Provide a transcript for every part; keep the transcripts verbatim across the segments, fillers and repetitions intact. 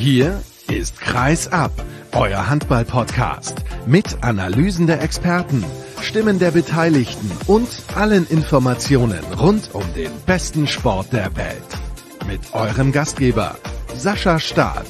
Hier ist Kreis ab, euer Handball-Podcast mit Analysen der Experten, Stimmen der Beteiligten und allen Informationen rund um den besten Sport der Welt. Mit eurem Gastgeber Sascha Staat.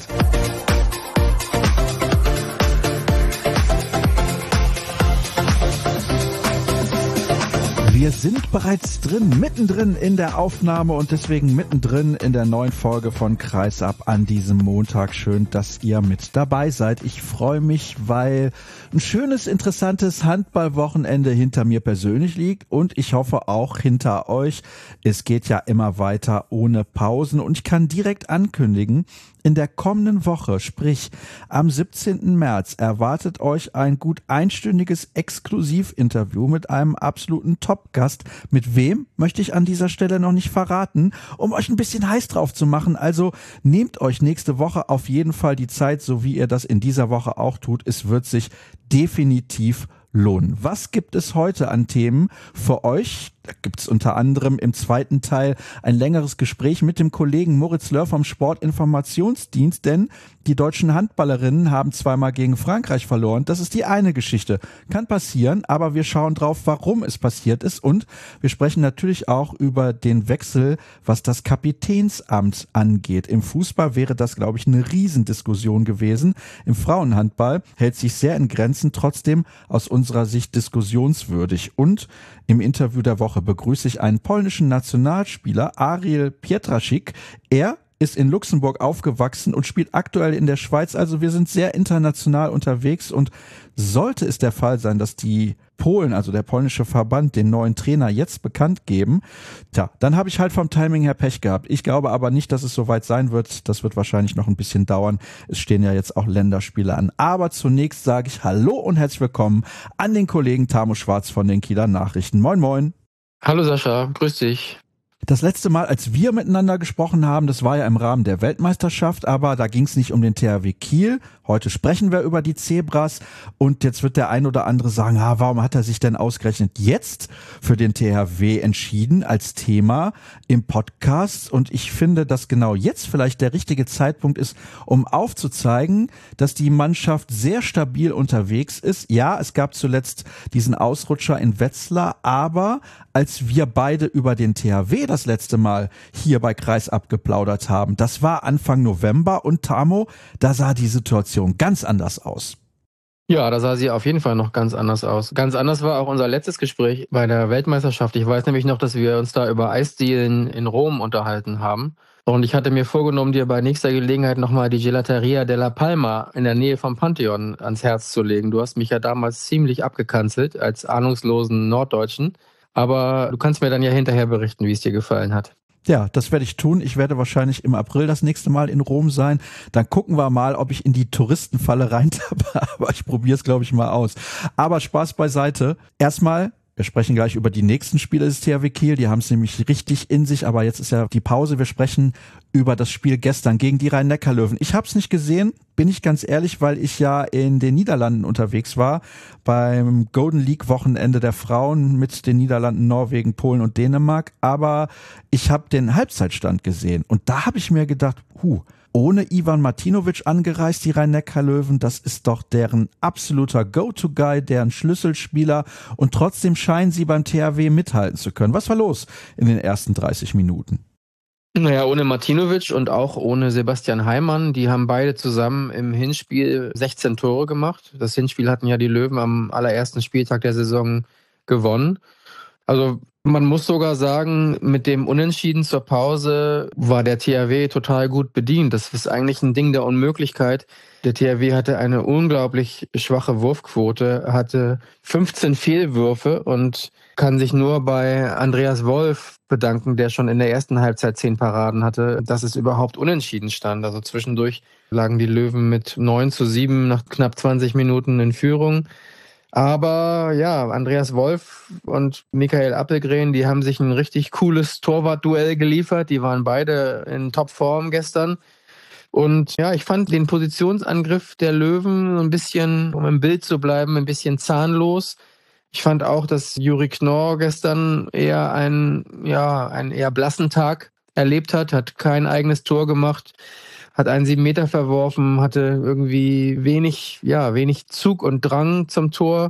Wir sind bereits drin, mittendrin in der Aufnahme und deswegen mittendrin in der neuen Folge von Kreis ab an diesem Montag. Schön, dass ihr mit dabei seid. Ich freue mich, weil ein schönes, interessantes Handballwochenende hinter mir persönlich liegt und ich hoffe auch hinter euch. Es geht ja immer weiter ohne Pausen und ich kann direkt ankündigen, in der kommenden Woche, sprich am siebzehnten März, erwartet euch ein gut einstündiges Exklusivinterview mit einem absoluten Top-Gast. Mit wem, möchte ich an dieser Stelle noch nicht verraten, um euch ein bisschen heiß drauf zu machen. Also nehmt euch nächste Woche auf jeden Fall die Zeit, so wie ihr das in dieser Woche auch tut. Es wird sich definitiv lohnen. Was gibt es heute an Themen für euch? Da gibt es unter anderem im zweiten Teil ein längeres Gespräch mit dem Kollegen Moritz Löhr vom Sportinformationsdienst, denn die deutschen Handballerinnen haben zweimal gegen Frankreich verloren. Das ist die eine Geschichte. Kann passieren, aber wir schauen drauf, warum es passiert ist und wir sprechen natürlich auch über den Wechsel, was das Kapitänsamt angeht. Im Fußball wäre das, glaube ich, eine Riesendiskussion gewesen. Im Frauenhandball hält sich sehr in Grenzen, trotzdem aus unserer Sicht diskussionswürdig. Und im Interview der Woche begrüße ich einen polnischen Nationalspieler, Ariel Pietrasik. Er ist in Luxemburg aufgewachsen und spielt aktuell in der Schweiz. Also wir sind sehr international unterwegs und sollte es der Fall sein, dass die Polen, also der polnische Verband, den neuen Trainer jetzt bekannt geben, tja, dann habe ich halt vom Timing her Pech gehabt. Ich glaube aber nicht, dass es soweit sein wird. Das wird wahrscheinlich noch ein bisschen dauern. Es stehen ja jetzt auch Länderspiele an. Aber zunächst sage ich Hallo und herzlich willkommen an den Kollegen Tamo Schwarz von den Kieler Nachrichten. Moin, moin. Hallo Sascha, grüß dich. Das letzte Mal, als wir miteinander gesprochen haben, das war ja im Rahmen der Weltmeisterschaft, aber da ging es nicht um den T H W Kiel. Heute sprechen wir über die Zebras und jetzt wird der ein oder andere sagen, ah, warum hat er sich denn ausgerechnet jetzt für den T H W entschieden als Thema im Podcast? Und ich finde, dass genau jetzt vielleicht der richtige Zeitpunkt ist, um aufzuzeigen, dass die Mannschaft sehr stabil unterwegs ist. Ja, es gab zuletzt diesen Ausrutscher in Wetzlar, aber als wir beide über den T H W das letzte Mal hier bei Kreis abgeplaudert haben, das war Anfang November und Tamo, da sah die Situation ganz anders aus. Ja, da sah sie auf jeden Fall noch ganz anders aus. Ganz anders war auch unser letztes Gespräch bei der Weltmeisterschaft. Ich weiß nämlich noch, dass wir uns da über Eisdielen in Rom unterhalten haben. Und ich hatte mir vorgenommen, dir bei nächster Gelegenheit nochmal die Gelateria della Palma in der Nähe vom Pantheon ans Herz zu legen. Du hast mich ja damals ziemlich abgekanzelt als ahnungslosen Norddeutschen. Aber du kannst mir dann ja hinterher berichten, wie es dir gefallen hat. Ja, das werde ich tun. Ich werde wahrscheinlich im April das nächste Mal in Rom sein. Dann gucken wir mal, ob ich in die Touristenfalle reintappe. Aber ich probiere es, glaube ich, mal aus. Aber Spaß beiseite. Erstmal, wir sprechen gleich über die nächsten Spiele des T H W Kiel. Die haben es nämlich richtig in sich. Aber jetzt ist ja die Pause. Wir sprechen über das Spiel gestern gegen die Rhein-Neckar-Löwen. Ich habe es nicht gesehen, bin ich ganz ehrlich, weil ich ja in den Niederlanden unterwegs war beim Golden League Wochenende der Frauen mit den Niederlanden, Norwegen, Polen und Dänemark. Aber ich habe den Halbzeitstand gesehen und da habe ich mir gedacht, huh, ohne Ivan Martinovic angereist, die Rhein-Neckar-Löwen, das ist doch deren absoluter Go-To-Guy, deren Schlüsselspieler und trotzdem scheinen sie beim T H W mithalten zu können. Was war los in den ersten dreißig Minuten? Naja, ohne Martinovic und auch ohne Sebastian Heimann, die haben beide zusammen im Hinspiel sechzehn Tore gemacht. Das Hinspiel hatten ja die Löwen am allerersten Spieltag der Saison gewonnen. Also man muss sogar sagen, mit dem Unentschieden zur Pause war der T H W total gut bedient. Das ist eigentlich ein Ding der Unmöglichkeit. Der T H W hatte eine unglaublich schwache Wurfquote, hatte fünfzehn Fehlwürfe und kann sich nur bei Andreas Wolf bedanken, der schon in der ersten Halbzeit zehn Paraden hatte, dass es überhaupt unentschieden stand. Also zwischendurch lagen die Löwen mit neun zu sieben nach knapp zwanzig Minuten in Führung. Aber ja, Andreas Wolf und Michael Appelgren, die haben sich ein richtig cooles Torwartduell geliefert. Die waren beide in Topform gestern. Und ja, ich fand den Positionsangriff der Löwen so ein bisschen, um im Bild zu bleiben, ein bisschen zahnlos. Ich fand auch, dass Juri Knorr gestern eher einen, ja, einen eher blassen Tag erlebt hat, hat kein eigenes Tor gemacht. hat einen sieben Meter verworfen, hatte irgendwie wenig, ja, wenig Zug und Drang zum Tor.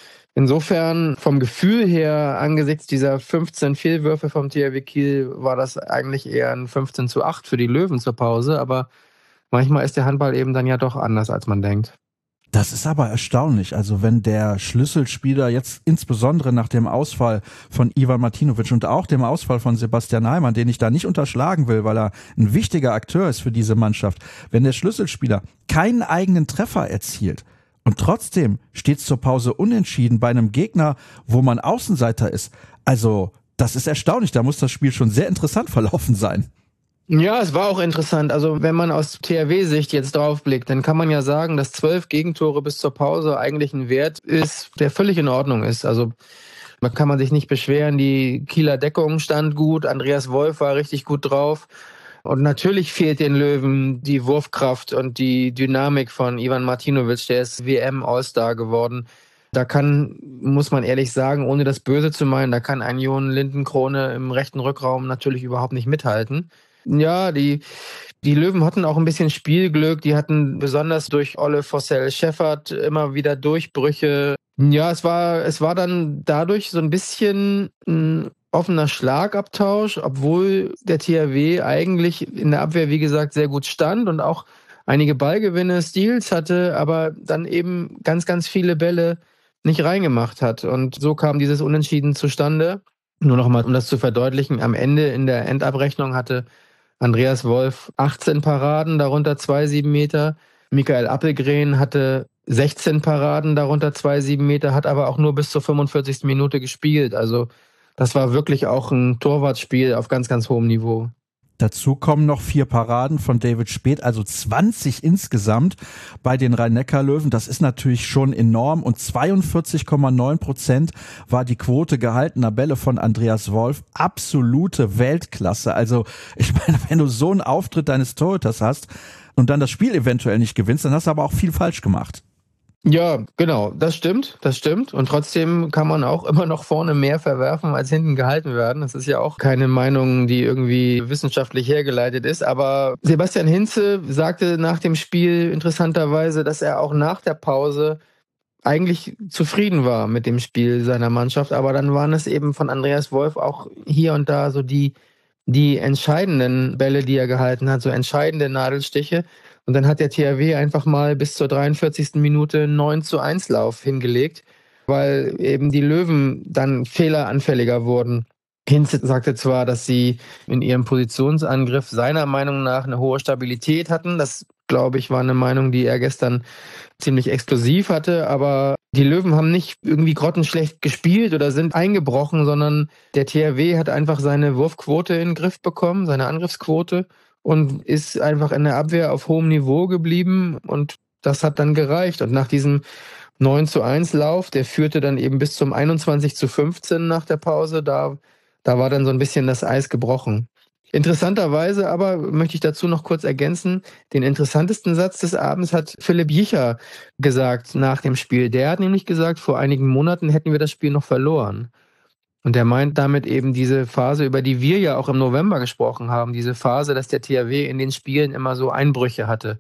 Insofern vom Gefühl her, angesichts dieser fünfzehn Fehlwürfe vom T H W Kiel, war das eigentlich eher ein fünfzehn zu acht für die Löwen zur Pause. Aber manchmal ist der Handball eben dann ja doch anders, als man denkt. Das ist aber erstaunlich. Also wenn der Schlüsselspieler jetzt insbesondere nach dem Ausfall von Ivan Martinovic und auch dem Ausfall von Sebastian Heimann, den ich da nicht unterschlagen will, weil er ein wichtiger Akteur ist für diese Mannschaft, wenn der Schlüsselspieler keinen eigenen Treffer erzielt, und trotzdem steht es zur Pause unentschieden bei einem Gegner, wo man Außenseiter ist. Also, das ist erstaunlich. Da muss das Spiel schon sehr interessant verlaufen sein. Ja, es war auch interessant. Also, wenn man aus T H W-Sicht jetzt draufblickt, dann kann man ja sagen, dass zwölf Gegentore bis zur Pause eigentlich ein Wert ist, der völlig in Ordnung ist. Also, da kann man sich nicht beschweren. Die Kieler Deckung stand gut. Andreas Wolf war richtig gut drauf. Und natürlich fehlt den Löwen die Wurfkraft und die Dynamik von Ivan Martinovic, der ist W M-All-Star geworden. Da kann, muss man ehrlich sagen, ohne das Böse zu meinen, da kann ein Jon Lindenkrone im rechten Rückraum natürlich überhaupt nicht mithalten. Ja, die, die Löwen hatten auch ein bisschen Spielglück, die hatten besonders durch Olle Vossell-Scheffert immer wieder Durchbrüche. Ja, es war, es war dann dadurch so ein bisschen ein offener Schlagabtausch, obwohl der T H W eigentlich in der Abwehr, wie gesagt, sehr gut stand und auch einige Ballgewinne, Steals hatte, aber dann eben ganz, ganz viele Bälle nicht reingemacht hat. Und so kam dieses Unentschieden zustande. Nur noch mal, um das zu verdeutlichen, am Ende in der Endabrechnung hatte Andreas Wolf achtzehn Paraden, darunter zwei sieben Meter. Michael Appelgren hatte sechzehn Paraden, darunter zwei sieben Meter, hat aber auch nur bis zur fünfundvierzigsten Minute gespielt. Also das war wirklich auch ein Torwartspiel auf ganz, ganz hohem Niveau. Dazu kommen noch vier Paraden von David Späth, also zwanzig insgesamt bei den Rhein-Neckar-Löwen. Das ist natürlich schon enorm und zweiundvierzig Komma neun Prozent war die Quote gehaltener Bälle von Andreas Wolf. Absolute Weltklasse. Also ich meine, wenn du so einen Auftritt deines Torhüters hast und dann das Spiel eventuell nicht gewinnst, dann hast du aber auch viel falsch gemacht. Ja, genau, das stimmt, das stimmt. Und trotzdem kann man auch immer noch vorne mehr verwerfen, als hinten gehalten werden. Das ist ja auch keine Meinung, die irgendwie wissenschaftlich hergeleitet ist. Aber Sebastian Hinze sagte nach dem Spiel interessanterweise, dass er auch nach der Pause eigentlich zufrieden war mit dem Spiel seiner Mannschaft. Aber dann waren es eben von Andreas Wolf auch hier und da so die, die entscheidenden Bälle, die er gehalten hat, so entscheidende Nadelstiche. Und dann hat der T H W einfach mal bis zur dreiundvierzigsten Minute neun zu eins Lauf hingelegt, weil eben die Löwen dann fehleranfälliger wurden. Hinze sagte zwar, dass sie in ihrem Positionsangriff seiner Meinung nach eine hohe Stabilität hatten. Das, glaube ich, war eine Meinung, die er gestern ziemlich explosiv hatte. Aber die Löwen haben nicht irgendwie grottenschlecht gespielt oder sind eingebrochen, sondern der T H W hat einfach seine Wurfquote in den Griff bekommen, seine Angriffsquote. Und ist einfach in der Abwehr auf hohem Niveau geblieben und das hat dann gereicht. Und nach diesem neun zu eins Lauf, der führte dann eben bis zum einundzwanzig zu fünfzehn nach der Pause, da, da war dann so ein bisschen das Eis gebrochen. Interessanterweise aber möchte ich dazu noch kurz ergänzen, den interessantesten Satz des Abends hat Philipp Jicher gesagt nach dem Spiel. Der hat nämlich gesagt, vor einigen Monaten hätten wir das Spiel noch verloren. Und er meint damit eben diese Phase, über die wir ja auch im November gesprochen haben, diese Phase, dass der T H W in den Spielen immer so Einbrüche hatte.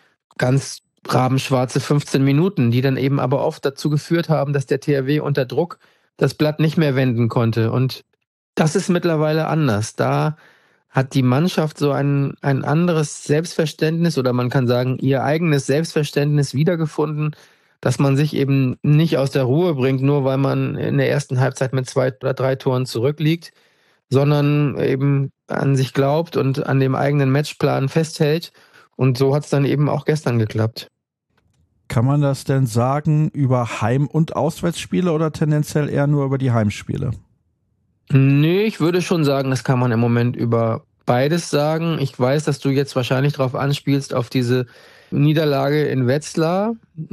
Ganz rabenschwarze fünfzehn Minuten, die dann eben aber oft dazu geführt haben, dass der T H W unter Druck das Blatt nicht mehr wenden konnte. Und das ist mittlerweile anders. Da hat die Mannschaft so ein, ein anderes Selbstverständnis oder man kann sagen, ihr eigenes Selbstverständnis wiedergefunden, dass man sich eben nicht aus der Ruhe bringt, nur weil man in der ersten Halbzeit mit zwei oder drei Toren zurückliegt, sondern eben an sich glaubt und an dem eigenen Matchplan festhält. Und so hat es dann eben auch gestern geklappt. Kann man das denn sagen über Heim- und Auswärtsspiele oder tendenziell eher nur über die Heimspiele? Nee, ich würde schon sagen, das kann man im Moment über beides sagen. Ich weiß, dass du jetzt wahrscheinlich darauf anspielst, auf diese Niederlage in Wetzlar.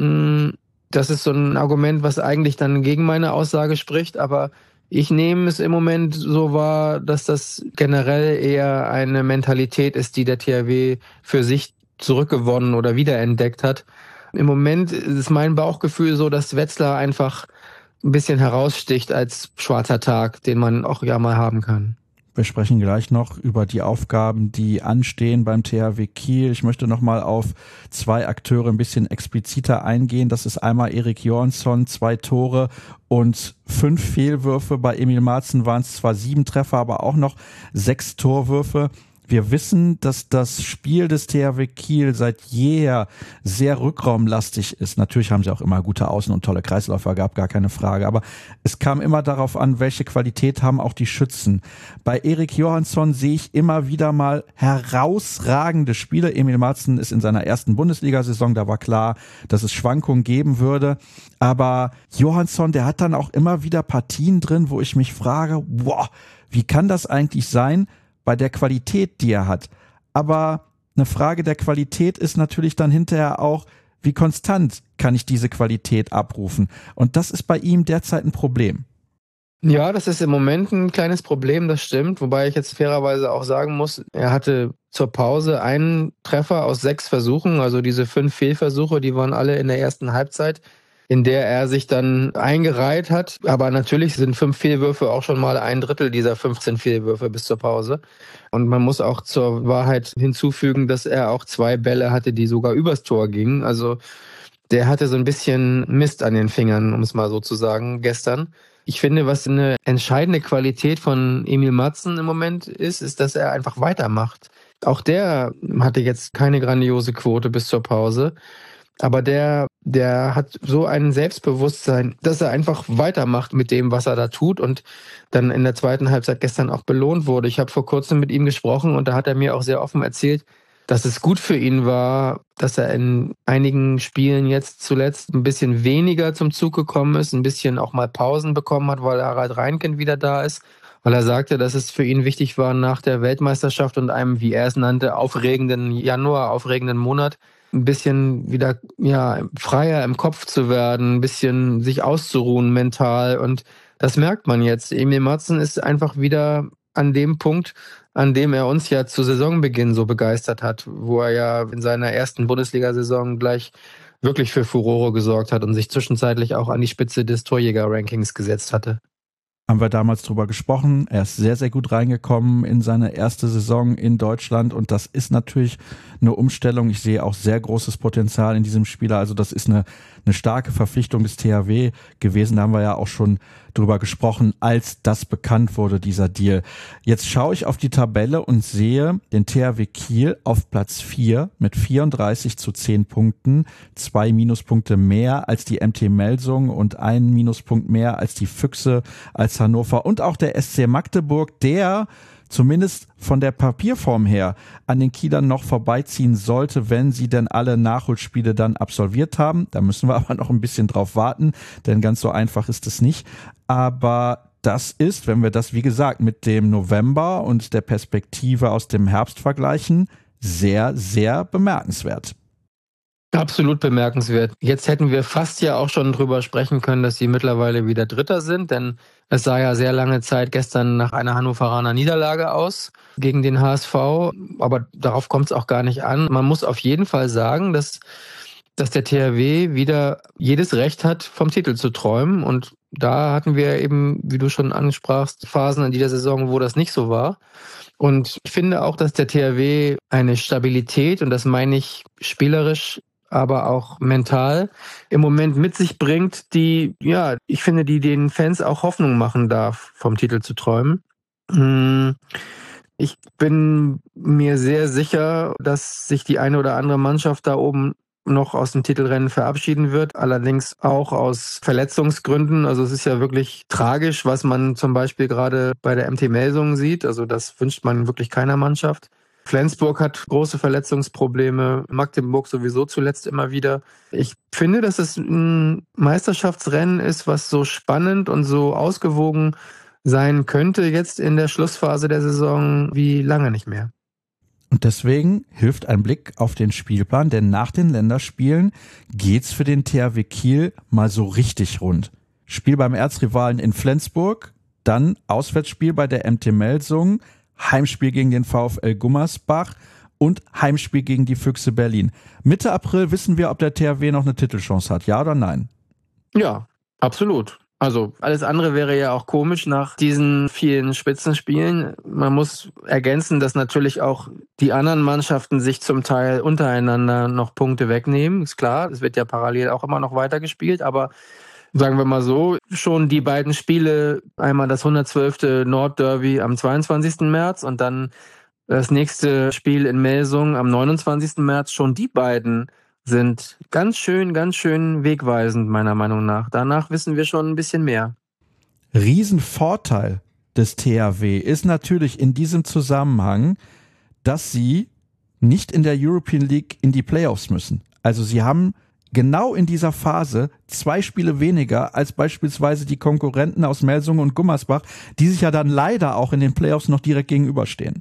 Das ist so ein Argument, was eigentlich dann gegen meine Aussage spricht, aber ich nehme es im Moment so wahr, dass das generell eher eine Mentalität ist, die der T H W für sich zurückgewonnen oder wiederentdeckt hat. Im Moment ist mein Bauchgefühl so, dass Wetzlar einfach ein bisschen heraussticht als schwarzer Tag, den man auch ja mal haben kann. Wir sprechen gleich noch über die Aufgaben, die anstehen beim T H W Kiel. Ich möchte noch mal auf zwei Akteure ein bisschen expliziter eingehen. Das ist einmal Erik Johansson, zwei Tore und fünf Fehlwürfe. Bei Emil Marzen waren es zwar sieben Treffer, aber auch noch sechs Torwürfe. Wir wissen, dass das Spiel des T H W Kiel seit jeher sehr rückraumlastig ist. Natürlich haben sie auch immer gute Außen- und tolle Kreisläufer gehabt, gar keine Frage. Aber es kam immer darauf an, welche Qualität haben auch die Schützen. Bei Erik Johansson sehe ich immer wieder mal herausragende Spiele. Emil Marzen ist in seiner ersten Bundesliga-Saison, da war klar, dass es Schwankungen geben würde. Aber Johansson, der hat dann auch immer wieder Partien drin, wo ich mich frage, boah, wie kann das eigentlich sein, bei der Qualität, die er hat. Aber eine Frage der Qualität ist natürlich dann hinterher auch, wie konstant kann ich diese Qualität abrufen? Und das ist bei ihm derzeit ein Problem. Ja, das ist im Moment ein kleines Problem, das stimmt. Wobei ich jetzt fairerweise auch sagen muss, er hatte zur Pause einen Treffer aus sechs Versuchen. Also diese fünf Fehlversuche, die waren alle in der ersten Halbzeit, in der er sich dann eingereiht hat. Aber natürlich sind fünf Fehlwürfe auch schon mal ein Drittel dieser fünfzehn Fehlwürfe bis zur Pause. Und man muss auch zur Wahrheit hinzufügen, dass er auch zwei Bälle hatte, die sogar übers Tor gingen. Also der hatte so ein bisschen Mist an den Fingern, um es mal so zu sagen, gestern. Ich finde, was eine entscheidende Qualität von Emil Marzen im Moment ist, ist, dass er einfach weitermacht. Auch der hatte jetzt keine grandiose Quote bis zur Pause. Aber der, der hat so ein Selbstbewusstsein, dass er einfach weitermacht mit dem, was er da tut und dann in der zweiten Halbzeit gestern auch belohnt wurde. Ich habe vor kurzem mit ihm gesprochen und da hat er mir auch sehr offen erzählt, dass es gut für ihn war, dass er in einigen Spielen jetzt zuletzt ein bisschen weniger zum Zug gekommen ist, ein bisschen auch mal Pausen bekommen hat, weil Harald Reinken wieder da ist. Weil er sagte, dass es für ihn wichtig war, nach der Weltmeisterschaft und einem, wie er es nannte, aufregenden Januar, aufregenden Monat, ein bisschen wieder ja freier im Kopf zu werden, ein bisschen sich auszuruhen mental. Und das merkt man jetzt. Emil Marzen ist einfach wieder an dem Punkt, an dem er uns ja zu Saisonbeginn so begeistert hat, wo er ja in seiner ersten Bundesliga-Saison gleich wirklich für Furore gesorgt hat und sich zwischenzeitlich auch an die Spitze des Torjäger-Rankings gesetzt hatte. Haben wir damals drüber gesprochen. Er ist sehr, sehr gut reingekommen in seine erste Saison in Deutschland und das ist natürlich eine Umstellung. Ich sehe auch sehr großes Potenzial in diesem Spieler. Also das ist eine, eine starke Verpflichtung des T H W gewesen. Da haben wir ja auch schon drüber gesprochen, als das bekannt wurde, dieser Deal. Jetzt schaue ich auf die Tabelle und sehe den T H W Kiel auf Platz vier mit vierunddreißig zu zehn Punkten, zwei Minuspunkte mehr als die M T Melsung und einen Minuspunkt mehr als die Füchse, als Hannover und auch der S C Magdeburg, der zumindest von der Papierform her an den Kielern noch vorbeiziehen sollte, wenn sie denn alle Nachholspiele dann absolviert haben. Da müssen wir aber noch ein bisschen drauf warten, denn ganz so einfach ist es nicht. Aber das ist, wenn wir das, wie gesagt, mit dem November und der Perspektive aus dem Herbst vergleichen, sehr, sehr bemerkenswert. Absolut bemerkenswert. Jetzt hätten wir fast ja auch schon drüber sprechen können, dass sie mittlerweile wieder Dritter sind, denn es sah ja sehr lange Zeit gestern nach einer Hannoveraner Niederlage aus gegen den H S V, aber darauf kommt es auch gar nicht an. Man muss auf jeden Fall sagen, dass, dass der T H W wieder jedes Recht hat, vom Titel zu träumen und da hatten wir eben, wie du schon ansprachst, Phasen in dieser Saison, wo das nicht so war. Und ich finde auch, dass der T H W eine Stabilität, und das meine ich spielerisch, aber auch mental, im Moment mit sich bringt, die, ja, ich finde, die den Fans auch Hoffnung machen darf, vom Titel zu träumen. Ich bin mir sehr sicher, dass sich die eine oder andere Mannschaft da oben noch aus dem Titelrennen verabschieden wird, allerdings auch aus Verletzungsgründen. Also es ist ja wirklich tragisch, was man zum Beispiel gerade bei der M T Melsungen sieht. Also das wünscht man wirklich keiner Mannschaft. Flensburg hat große Verletzungsprobleme, Magdeburg sowieso zuletzt immer wieder. Ich finde, dass es ein Meisterschaftsrennen ist, was so spannend und so ausgewogen sein könnte jetzt in der Schlussphase der Saison wie lange nicht mehr. Und deswegen hilft ein Blick auf den Spielplan, denn nach den Länderspielen geht's für den T H W Kiel mal so richtig rund. Spiel beim Erzrivalen in Flensburg, dann Auswärtsspiel bei der M T Melsungen, Heimspiel gegen den VfL Gummersbach und Heimspiel gegen die Füchse Berlin. Mitte April wissen wir, ob der T H W noch eine Titelchance hat, ja oder nein? Ja, absolut. Also alles andere wäre ja auch komisch nach diesen vielen Spitzenspielen. Man muss ergänzen, dass natürlich auch die anderen Mannschaften sich zum Teil untereinander noch Punkte wegnehmen. Ist klar, es wird ja parallel auch immer noch weitergespielt, aber sagen wir mal so, schon die beiden Spiele, einmal das hundertzwölfte Nordderby am zweiundzwanzigsten März und dann das nächste Spiel in Melsungen am neunundzwanzigsten März, schon die beiden sind ganz schön, ganz schön wegweisend, meiner Meinung nach. Danach wissen wir schon ein bisschen mehr. Riesenvorteil des T H W ist natürlich in diesem Zusammenhang, dass sie nicht in der European League in die Playoffs müssen. Also sie haben genau in dieser Phase zwei Spiele weniger als beispielsweise die Konkurrenten aus Melsungen und Gummersbach, die sich ja dann leider auch in den Playoffs noch direkt gegenüberstehen.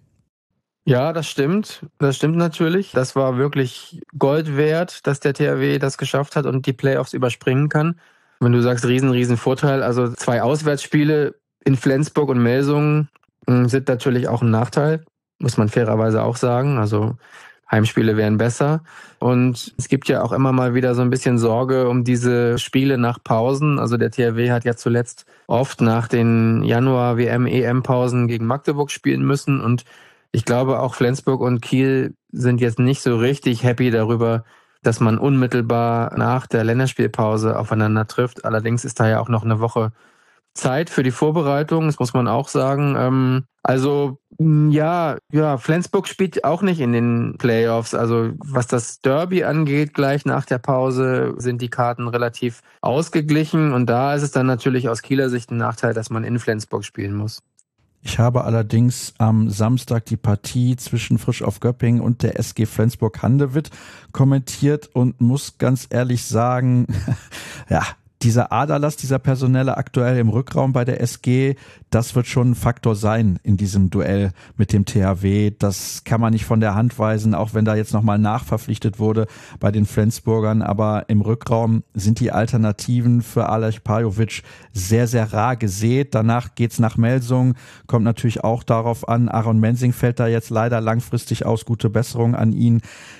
Ja, das stimmt. Das stimmt natürlich. Das war wirklich Gold wert, dass der T H W das geschafft hat und die Playoffs überspringen kann. Wenn du sagst, riesen, riesen Vorteil, also zwei Auswärtsspiele in Flensburg und Melsungen sind natürlich auch ein Nachteil, muss man fairerweise auch sagen. Also Heimspiele wären besser. Und es gibt ja auch immer mal wieder so ein bisschen Sorge um diese Spiele nach Pausen. Also der T H W hat ja zuletzt oft nach den Januar-W M-E M-Pausen gegen Magdeburg spielen müssen. Und ich glaube, auch Flensburg und Kiel sind jetzt nicht so richtig happy darüber, dass man unmittelbar nach der Länderspielpause aufeinander trifft. Allerdings ist da ja auch noch eine Woche Zeit für die Vorbereitung, das muss man auch sagen. Also ja, ja, Flensburg spielt auch nicht in den Playoffs. Also was das Derby angeht, gleich nach der Pause sind die Karten relativ ausgeglichen. Und da ist es dann natürlich aus Kieler Sicht ein Nachteil, dass man in Flensburg spielen muss. Ich habe allerdings am Samstag die Partie zwischen Frisch auf Göppingen und der S G Flensburg-Handewitt kommentiert und muss ganz ehrlich sagen, ja, dieser Aderlass, dieser Personelle aktuell im Rückraum bei der S G, das wird schon ein Faktor sein in diesem Duell mit dem T H W. Das kann man nicht von der Hand weisen, auch wenn da jetzt nochmal nachverpflichtet wurde bei den Flensburgern. Aber im Rückraum sind die Alternativen für Aleš Pajovic sehr, sehr rar gesät. Danach geht's nach Melsungen, kommt natürlich auch darauf an. Aaron Mensing fällt da jetzt leider langfristig aus. Gute Besserung an ihn,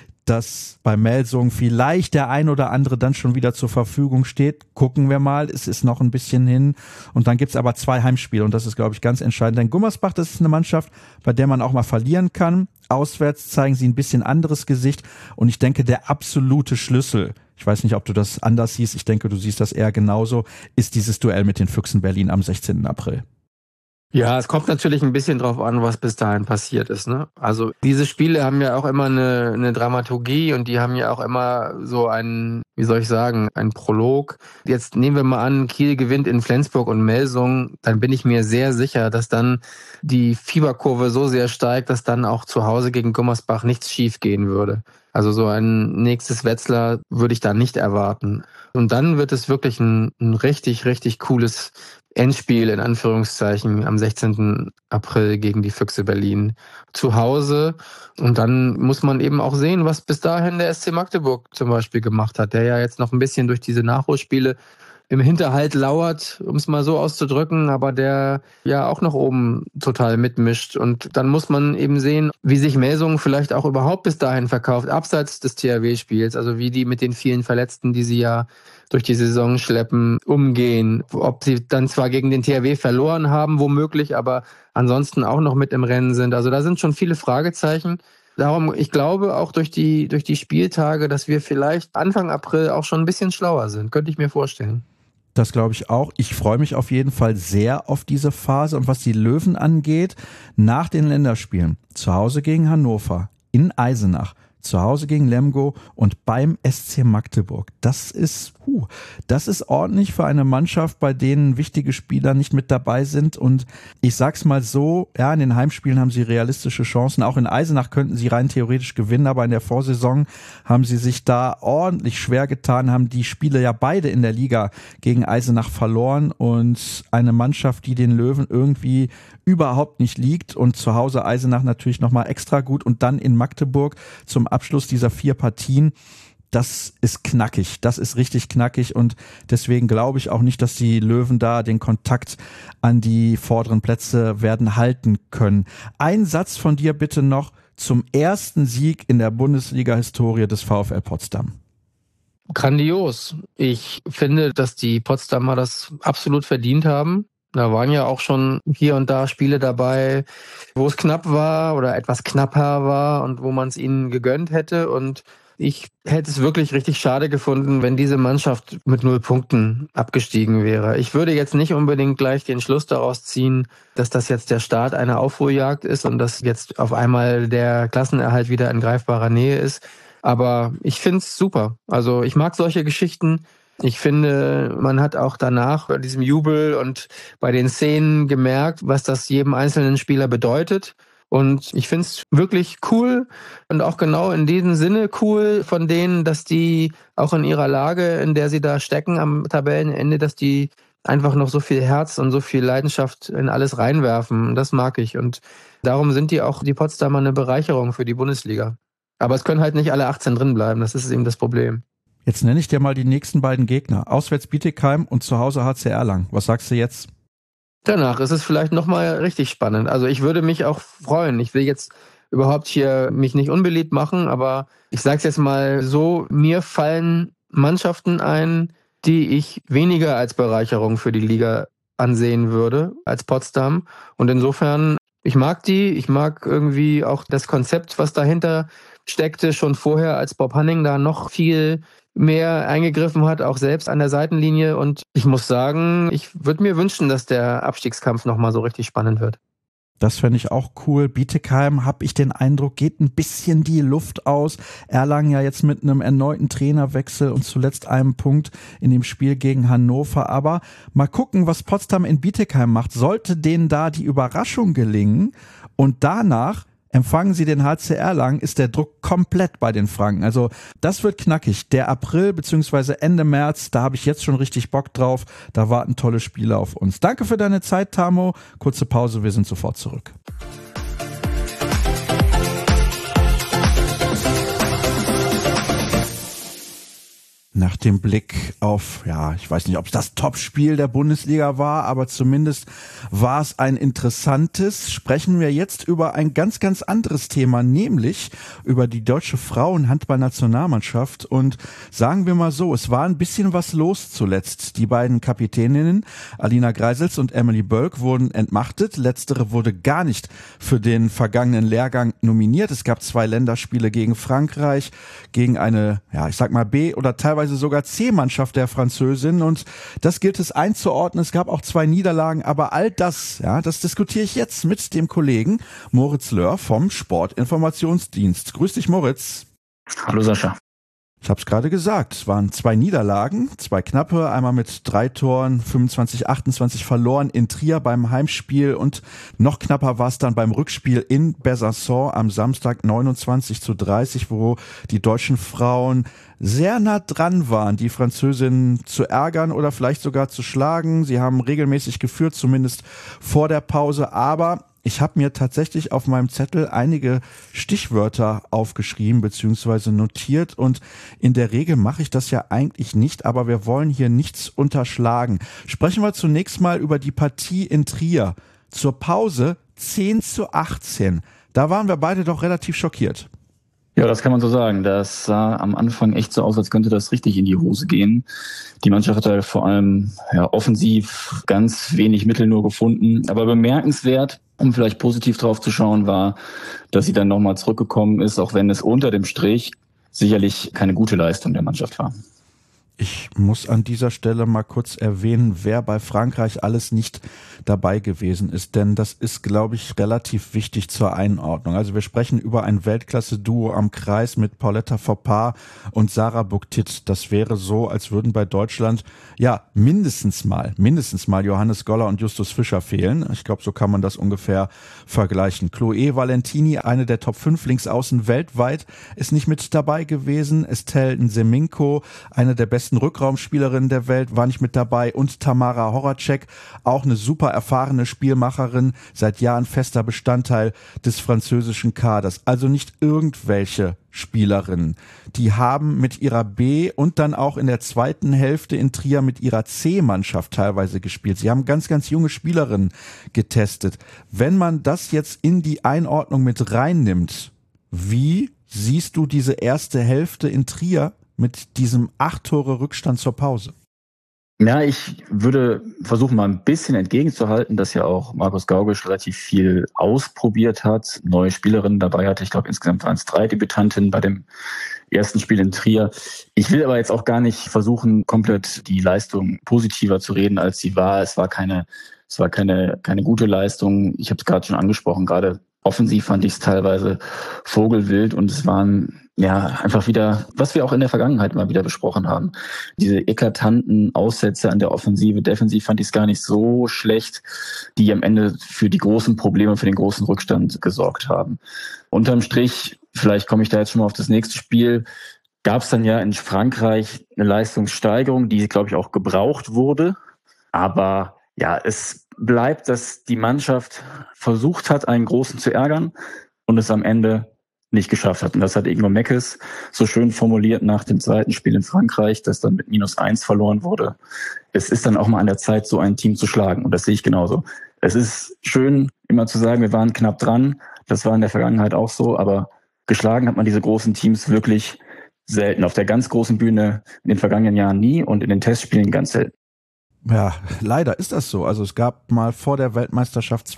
dass bei Melsungen vielleicht der ein oder andere dann schon wieder zur Verfügung steht. Gucken wir mal, es ist noch ein bisschen hin. Und dann gibt's aber zwei Heimspiele und das ist, glaube ich, ganz entscheidend. Denn Gummersbach, das ist eine Mannschaft, bei der man auch mal verlieren kann. Auswärts zeigen sie ein bisschen anderes Gesicht und ich denke, der absolute Schlüssel, ich weiß nicht, ob du das anders siehst, ich denke, du siehst das eher genauso, ist dieses Duell mit den Füchsen Berlin am sechzehnten April. Ja, es kommt natürlich ein bisschen drauf an, was bis dahin passiert ist, ne? Also diese Spiele haben ja auch immer eine, eine Dramaturgie und die haben ja auch immer so einen, wie soll ich sagen, einen Prolog. Jetzt nehmen wir mal an, Kiel gewinnt in Flensburg und Melsungen, dann bin ich mir sehr sicher, dass dann die Fieberkurve so sehr steigt, dass dann auch zu Hause gegen Gummersbach nichts schief gehen würde. Also so ein nächstes Wetzlar würde ich da nicht erwarten. Und dann wird es wirklich ein, ein richtig, richtig cooles Endspiel in Anführungszeichen am sechzehnten April gegen die Füchse Berlin zu Hause. Und dann muss man eben auch sehen, was bis dahin der S C Magdeburg zum Beispiel gemacht hat, der ja jetzt noch ein bisschen durch diese Nachholspiele im Hinterhalt lauert, um es mal so auszudrücken, aber der ja auch noch oben total mitmischt. Und dann muss man eben sehen, wie sich Melsungen vielleicht auch überhaupt bis dahin verkauft, abseits des T H W-Spiels, also wie die mit den vielen Verletzten, die sie ja durch die Saison schleppen, umgehen. Ob sie dann zwar gegen den T H W verloren haben, womöglich, aber ansonsten auch noch mit im Rennen sind. Also da sind schon viele Fragezeichen. Darum, ich glaube auch durch die, durch die Spieltage, dass wir vielleicht Anfang April auch schon ein bisschen schlauer sind. Könnte ich mir vorstellen. Das glaube ich auch. Ich freue mich auf jeden Fall sehr auf diese Phase. Und was die Löwen angeht, nach den Länderspielen, zu Hause gegen Hannover, in Eisenach, zu Hause gegen Lemgo und beim S C Magdeburg. Das ist, huh, das ist ordentlich für eine Mannschaft, bei denen wichtige Spieler nicht mit dabei sind. Und ich sag's mal so, ja, in den Heimspielen haben sie realistische Chancen. Auch in Eisenach könnten sie rein theoretisch gewinnen, aber in der Vorsaison haben sie sich da ordentlich schwer getan, haben die Spiele ja beide in der Liga gegen Eisenach verloren. Und eine Mannschaft, die den Löwen irgendwie überhaupt nicht liegt und zu Hause Eisenach natürlich nochmal extra gut und dann in Magdeburg zum Abschluss dieser vier Partien, das ist knackig, das ist richtig knackig und deswegen glaube ich auch nicht, dass die Löwen da den Kontakt an die vorderen Plätze werden halten können. Ein Satz von dir bitte noch zum ersten Sieg in der Bundesliga-Historie des VfL Potsdam. Grandios. Ich finde, dass die Potsdamer das absolut verdient haben. Da waren ja auch schon hier und da Spiele dabei, wo es knapp war oder etwas knapper war und wo man es ihnen gegönnt hätte. Und ich hätte es wirklich richtig schade gefunden, wenn diese Mannschaft mit null Punkten abgestiegen wäre. Ich würde jetzt nicht unbedingt gleich den Schluss daraus ziehen, dass das jetzt der Start einer Aufholjagd ist und dass jetzt auf einmal der Klassenerhalt wieder in greifbarer Nähe ist. Aber ich finde es super. Also ich mag solche Geschichten. Ich finde, man hat auch danach bei diesem Jubel und bei den Szenen gemerkt, was das jedem einzelnen Spieler bedeutet. Und ich finde es wirklich cool und auch genau in diesem Sinne cool von denen, dass die auch in ihrer Lage, in der sie da stecken am Tabellenende, dass die einfach noch so viel Herz und so viel Leidenschaft in alles reinwerfen. Das mag ich. Und darum sind die auch, die Potsdamer, eine Bereicherung für die Bundesliga. Aber es können halt nicht alle achtzehn drin bleiben, das ist eben das Problem. Jetzt nenne ich dir mal die nächsten beiden Gegner. Auswärts Bietigheim und zu Hause H C Erlangen. Was sagst du jetzt? Danach ist es vielleicht nochmal richtig spannend. Also ich würde mich auch freuen. Ich will jetzt überhaupt hier mich nicht unbeliebt machen, aber ich sage es jetzt mal so, mir fallen Mannschaften ein, die ich weniger als Bereicherung für die Liga ansehen würde, als Potsdam. Und insofern, ich mag die, ich mag irgendwie auch das Konzept, was dahinter steckte, schon vorher, als Bob Hanning da noch viel mehr eingegriffen hat, auch selbst an der Seitenlinie. Und ich muss sagen, ich würde mir wünschen, dass der Abstiegskampf nochmal so richtig spannend wird. Das fände ich auch cool. Bietigheim, habe ich den Eindruck, geht ein bisschen die Luft aus. Erlangen ja jetzt mit einem erneuten Trainerwechsel und zuletzt einem Punkt in dem Spiel gegen Hannover. Aber mal gucken, was Potsdam in Bietigheim macht. Sollte denen da die Überraschung gelingen und danach empfangen sie den H C Erlangen, ist der Druck komplett bei den Franken. Also das wird knackig. Der April bzw. Ende März, da habe ich jetzt schon richtig Bock drauf. Da warten tolle Spiele auf uns. Danke für deine Zeit, Tamo. Kurze Pause, wir sind sofort zurück. Nach dem Blick auf, ja, ich weiß nicht, ob es das Topspiel der Bundesliga war, aber zumindest war es ein interessantes. Sprechen wir jetzt über ein ganz, ganz anderes Thema, nämlich über die deutsche Frauenhandballnationalmannschaft. Und sagen wir mal so, es war ein bisschen was los zuletzt. Die beiden Kapitäninnen, Alina Greisels und Emily Bölk, wurden entmachtet. Letztere wurde gar nicht für den vergangenen Lehrgang nominiert. Es gab zwei Länderspiele gegen Frankreich, gegen eine, ja, ich sag mal B- oder teilweise sogar C-Mannschaft der Französin, und das gilt es einzuordnen. Es gab auch zwei Niederlagen, aber all das, ja, das diskutiere ich jetzt mit dem Kollegen Moritz Löhr vom Sportinformationsdienst. Grüß dich, Moritz. Hallo Sascha. Ich habe es gerade gesagt, es waren zwei Niederlagen, zwei knappe, einmal mit drei Toren, fünfundzwanzig achtundzwanzig verloren in Trier beim Heimspiel, und noch knapper war es dann beim Rückspiel in Besançon am Samstag neunundzwanzig zu dreißig, wo die deutschen Frauen sehr nah dran waren, die Französinnen zu ärgern oder vielleicht sogar zu schlagen. Sie haben regelmäßig geführt, zumindest vor der Pause, aber ich habe mir tatsächlich auf meinem Zettel einige Stichwörter aufgeschrieben bzw. notiert, und in der Regel mache ich das ja eigentlich nicht, aber wir wollen hier nichts unterschlagen. Sprechen wir zunächst mal über die Partie in Trier. Zur Pause zehn zu achtzehn. Da waren wir beide doch relativ schockiert. Ja, das kann man so sagen. Das sah am Anfang echt so aus, als könnte das richtig in die Hose gehen. Die Mannschaft hat halt vor allem ja, offensiv ganz wenig Mittel nur gefunden. Aber bemerkenswert, um vielleicht positiv drauf zu schauen, war, dass sie dann nochmal zurückgekommen ist, auch wenn es unter dem Strich sicherlich keine gute Leistung der Mannschaft war. Ich muss an dieser Stelle mal kurz erwähnen, wer bei Frankreich alles nicht dabei gewesen ist, denn das ist, glaube ich, relativ wichtig zur Einordnung. Also wir sprechen über ein Weltklasse-Duo am Kreis mit Pauletta Foppard und Sarah Buktit. Das wäre so, als würden bei Deutschland ja mindestens mal, mindestens mal Johannes Goller und Justus Fischer fehlen. Ich glaube, so kann man das ungefähr vergleichen. Chloé Valentini, eine der Top fünf Linksaußen weltweit, ist nicht mit dabei gewesen. Estelle Nseminko, eine der besten Rückraumspielerin der Welt, war nicht mit dabei, und Tamara Horacek, auch eine super erfahrene Spielmacherin, seit Jahren fester Bestandteil des französischen Kaders. Also nicht irgendwelche Spielerinnen. Die haben mit ihrer B- und dann auch in der zweiten Hälfte in Trier mit ihrer C-Mannschaft teilweise gespielt. Sie haben ganz, ganz junge Spielerinnen getestet. Wenn man das jetzt in die Einordnung mit reinnimmt, wie siehst du diese erste Hälfte in Trier mit diesem acht Tore Rückstand zur Pause? Ja, ich würde versuchen, mal ein bisschen entgegenzuhalten, dass ja auch Markus Gaugisch relativ viel ausprobiert hat, neue Spielerinnen dabei hatte. Ich glaube, insgesamt waren es drei Debütantinnen bei dem ersten Spiel in Trier. Ich will aber jetzt auch gar nicht versuchen, komplett die Leistung positiver zu reden, als sie war. Es war keine, es war keine, keine gute Leistung. Ich habe es gerade schon angesprochen, gerade offensiv fand ich es teilweise vogelwild und es waren ja einfach wieder, was wir auch in der Vergangenheit mal wieder besprochen haben, diese eklatanten Aussätze an der Offensive. Defensiv fand ich es gar nicht so schlecht, die am Ende für die großen Probleme, für den großen Rückstand gesorgt haben. Unterm Strich, vielleicht komme ich da jetzt schon mal auf das nächste Spiel, gab es dann ja in Frankreich eine Leistungssteigerung, die, glaube ich, auch gebraucht wurde. Aber ja, es bleibt, dass die Mannschaft versucht hat, einen Großen zu ärgern und es am Ende nicht geschafft hat. Und das hat Ingo Meckes so schön formuliert nach dem zweiten Spiel in Frankreich, das dann mit minus eins verloren wurde. Es ist dann auch mal an der Zeit, so ein Team zu schlagen. Und das sehe ich genauso. Es ist schön, immer zu sagen, wir waren knapp dran. Das war in der Vergangenheit auch so. Aber geschlagen hat man diese großen Teams wirklich selten. Auf der ganz großen Bühne in den vergangenen Jahren nie und in den Testspielen ganz selten. Ja, leider ist das so. Also es gab mal vor der Weltmeisterschaft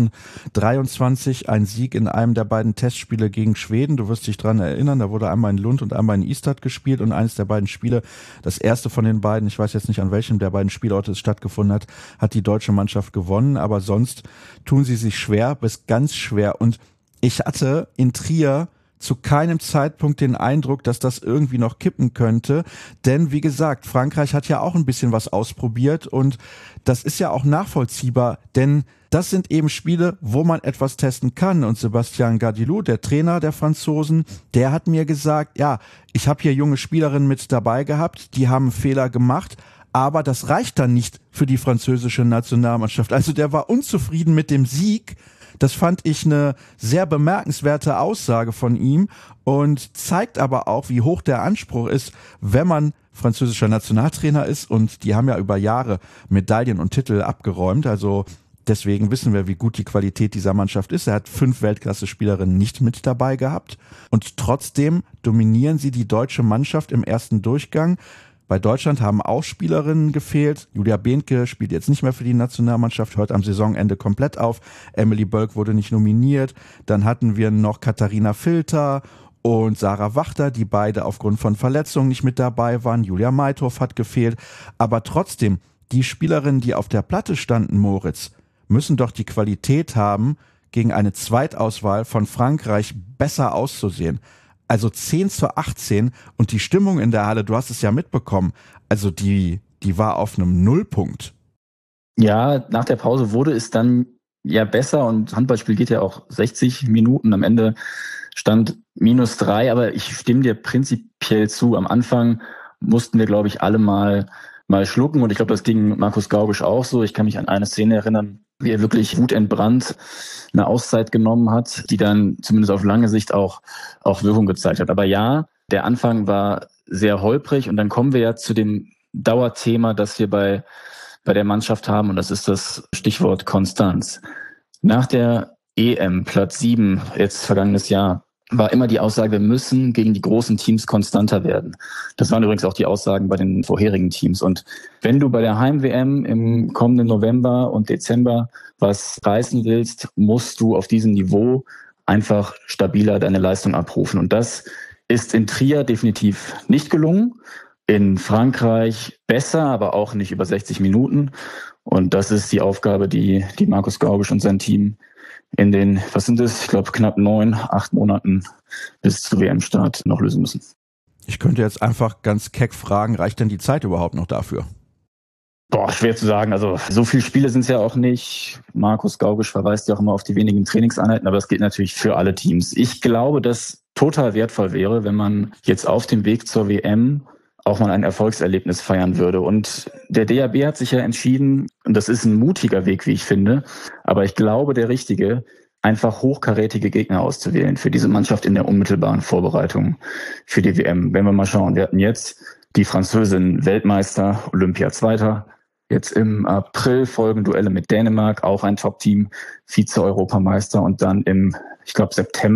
zweitausenddreiundzwanzig einen Sieg in einem der beiden Testspiele gegen Schweden. Du wirst dich dran erinnern, da wurde einmal in Lund und einmal in Ystad gespielt und eines der beiden Spiele, das erste von den beiden, ich weiß jetzt nicht an welchem der beiden Spielorte es stattgefunden hat, hat die deutsche Mannschaft gewonnen. Aber sonst tun sie sich schwer, bis ganz schwer. Und ich hatte in Trier zu keinem Zeitpunkt den Eindruck, dass das irgendwie noch kippen könnte. Denn wie gesagt, Frankreich hat ja auch ein bisschen was ausprobiert und das ist ja auch nachvollziehbar, denn das sind eben Spiele, wo man etwas testen kann. Und Sébastien Gadilou, der Trainer der Franzosen, der hat mir gesagt, ja, ich habe hier junge Spielerinnen mit dabei gehabt, die haben Fehler gemacht, aber das reicht dann nicht für die französische Nationalmannschaft. Also der war unzufrieden mit dem Sieg. Das fand ich eine sehr bemerkenswerte Aussage von ihm und zeigt aber auch, wie hoch der Anspruch ist, wenn man französischer Nationaltrainer ist. Und die haben ja über Jahre Medaillen und Titel abgeräumt. Also deswegen wissen wir, wie gut die Qualität dieser Mannschaft ist. Er hat fünf Weltklasse-Spielerinnen nicht mit dabei gehabt. Und trotzdem dominieren sie die deutsche Mannschaft im ersten Durchgang. Bei Deutschland haben auch Spielerinnen gefehlt. Julia Behnke spielt jetzt nicht mehr für die Nationalmannschaft, hört am Saisonende komplett auf. Emily Bölk wurde nicht nominiert. Dann hatten wir noch Katharina Filter und Sarah Wachter, die beide aufgrund von Verletzungen nicht mit dabei waren. Julia Meithoff hat gefehlt. Aber trotzdem, die Spielerinnen, die auf der Platte standen, Moritz, müssen doch die Qualität haben, gegen eine Zweitauswahl von Frankreich besser auszusehen. Also zehn zu achtzehn und die Stimmung in der Halle, du hast es ja mitbekommen, also die, die war auf einem Nullpunkt. Ja, nach der Pause wurde es dann ja besser und Handballspiel geht ja auch sechzig Minuten. Am Ende stand minus drei, aber ich stimme dir prinzipiell zu. Am Anfang mussten wir, glaube ich, alle mal, mal schlucken und ich glaube, das ging Markus Gaugisch auch so. Ich kann mich an eine Szene erinnern, wie er wirklich wutentbrannt eine Auszeit genommen hat, die dann zumindest auf lange Sicht auch, auch Wirkung gezeigt hat. Aber ja, der Anfang war sehr holprig und dann kommen wir ja zu dem Dauerthema, das wir bei, bei der Mannschaft haben und das ist das Stichwort Konstanz. Nach der E M, Platz sieben, jetzt vergangenes Jahr, war immer die Aussage, wir müssen gegen die großen Teams konstanter werden. Das waren übrigens auch die Aussagen bei den vorherigen Teams. Und wenn du bei der Heim-W M im kommenden November und Dezember was reißen willst, musst du auf diesem Niveau einfach stabiler deine Leistung abrufen. Und das ist in Trier definitiv nicht gelungen. In Frankreich besser, aber auch nicht über sechzig Minuten. Und das ist die Aufgabe, die, die Markus Gaugisch und sein Team in den, was sind es, ich glaube knapp neun, acht Monaten bis zu W M-Start noch lösen müssen. Ich könnte jetzt einfach ganz keck fragen, reicht denn die Zeit überhaupt noch dafür? Boah, schwer zu sagen. Also so viele Spiele sind es ja auch nicht. Markus Gaugisch verweist ja auch immer auf die wenigen Trainingseinheiten, aber das gilt natürlich für alle Teams. Ich glaube, dass total wertvoll wäre, wenn man jetzt auf dem Weg zur W M auch mal ein Erfolgserlebnis feiern würde. Und der D H B hat sich ja entschieden, und das ist ein mutiger Weg, wie ich finde, aber ich glaube, der richtige, einfach hochkarätige Gegner auszuwählen für diese Mannschaft in der unmittelbaren Vorbereitung für die W M. Wenn wir mal schauen, wir hatten jetzt die Französin Weltmeister, Olympia-Zweiter, jetzt im April folgen Duelle mit Dänemark, auch ein Top-Team, Vize-Europameister und dann im, ich glaube, September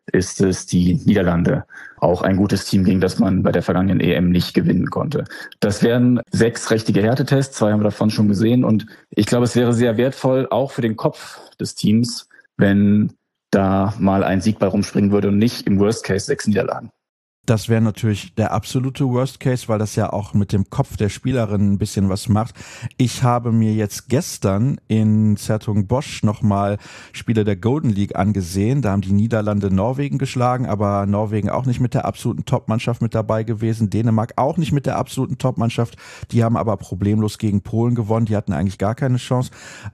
ist es die Niederlande. Auch ein gutes Team, gegen das man bei der vergangenen E M nicht gewinnen konnte. Das wären sechs richtige Härtetests, zwei haben wir davon schon gesehen. Und ich glaube, es wäre sehr wertvoll, auch für den Kopf des Teams, wenn da mal ein Sieg bei rumspringen würde und nicht im Worst Case sechs Niederlagen. Das wäre natürlich der absolute Worst Case, weil das ja auch mit dem Kopf der Spielerin ein bisschen was macht. Ich habe mir jetzt gestern in Zertung-Bosch nochmal Spiele der Golden League angesehen. Da haben die Niederlande Norwegen geschlagen, aber Norwegen auch nicht mit der absoluten Top-Mannschaft mit dabei gewesen. Dänemark auch nicht mit der absoluten Top-Mannschaft. Die haben aber problemlos gegen Polen gewonnen. Die hatten eigentlich gar keine Chance.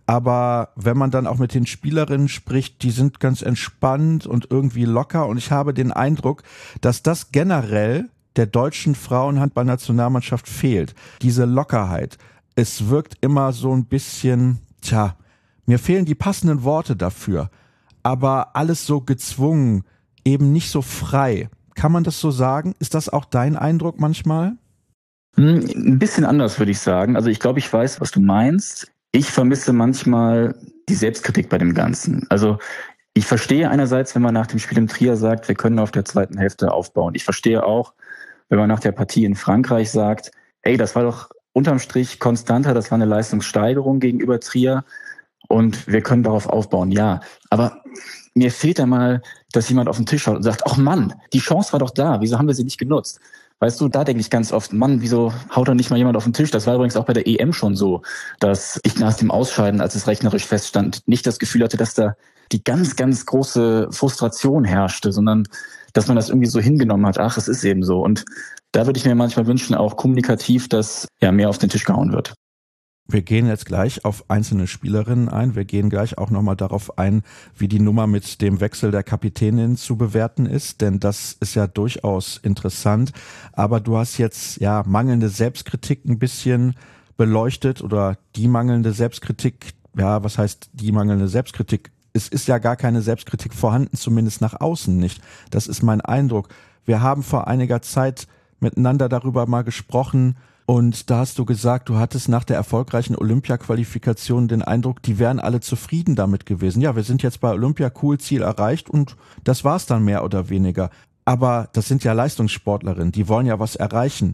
Aber wenn man dann auch mit den Spielerinnen spricht, die sind ganz entspannt und irgendwie locker. Und ich habe den Eindruck, dass das generell der deutschen Frauenhandballnationalmannschaft fehlt. Diese Lockerheit. Es wirkt immer so ein bisschen, tja, mir fehlen die passenden Worte dafür. Aber alles so gezwungen, eben nicht so frei. Kann man das so sagen? Ist das auch dein Eindruck manchmal? Hm, ein bisschen anders, würde ich sagen. Also ich glaube, ich weiß, was du meinst. Ich vermisse manchmal die Selbstkritik bei dem Ganzen. Also ich verstehe einerseits, wenn man nach dem Spiel im Trier sagt, wir können auf der zweiten Hälfte aufbauen. Ich verstehe auch, wenn man nach der Partie in Frankreich sagt, ey, das war doch unterm Strich konstanter, das war eine Leistungssteigerung gegenüber Trier und wir können darauf aufbauen. Ja, aber mir fehlt da mal, dass jemand auf den Tisch schaut und sagt, ach Mann, die Chance war doch da, wieso haben wir sie nicht genutzt? Weißt du, da denke ich ganz oft, Mann, wieso haut da nicht mal jemand auf den Tisch? Das war übrigens auch bei der E M schon so, dass ich nach dem Ausscheiden, als es rechnerisch feststand, nicht das Gefühl hatte, dass da die ganz, ganz große Frustration herrschte, sondern dass man das irgendwie so hingenommen hat, ach, es ist eben so. Und da würde ich mir manchmal wünschen, auch kommunikativ, dass ja mehr auf den Tisch gehauen wird. Wir gehen jetzt gleich auf einzelne Spielerinnen ein. Wir gehen gleich auch nochmal darauf ein, wie die Nummer mit dem Wechsel der Kapitänin zu bewerten ist, denn das ist ja durchaus interessant. Aber du hast jetzt ja mangelnde Selbstkritik ein bisschen beleuchtet oder die mangelnde Selbstkritik. Ja, was heißt die mangelnde Selbstkritik? Es ist ja gar keine Selbstkritik vorhanden, zumindest nach außen nicht. Das ist mein Eindruck. Wir haben vor einiger Zeit miteinander darüber mal gesprochen und da hast du gesagt, du hattest nach der erfolgreichen Olympia-Qualifikation den Eindruck, die wären alle zufrieden damit gewesen. Ja, wir sind jetzt bei Olympia, cool, Ziel erreicht und das war's dann mehr oder weniger. Aber das sind ja Leistungssportlerinnen, die wollen ja was erreichen.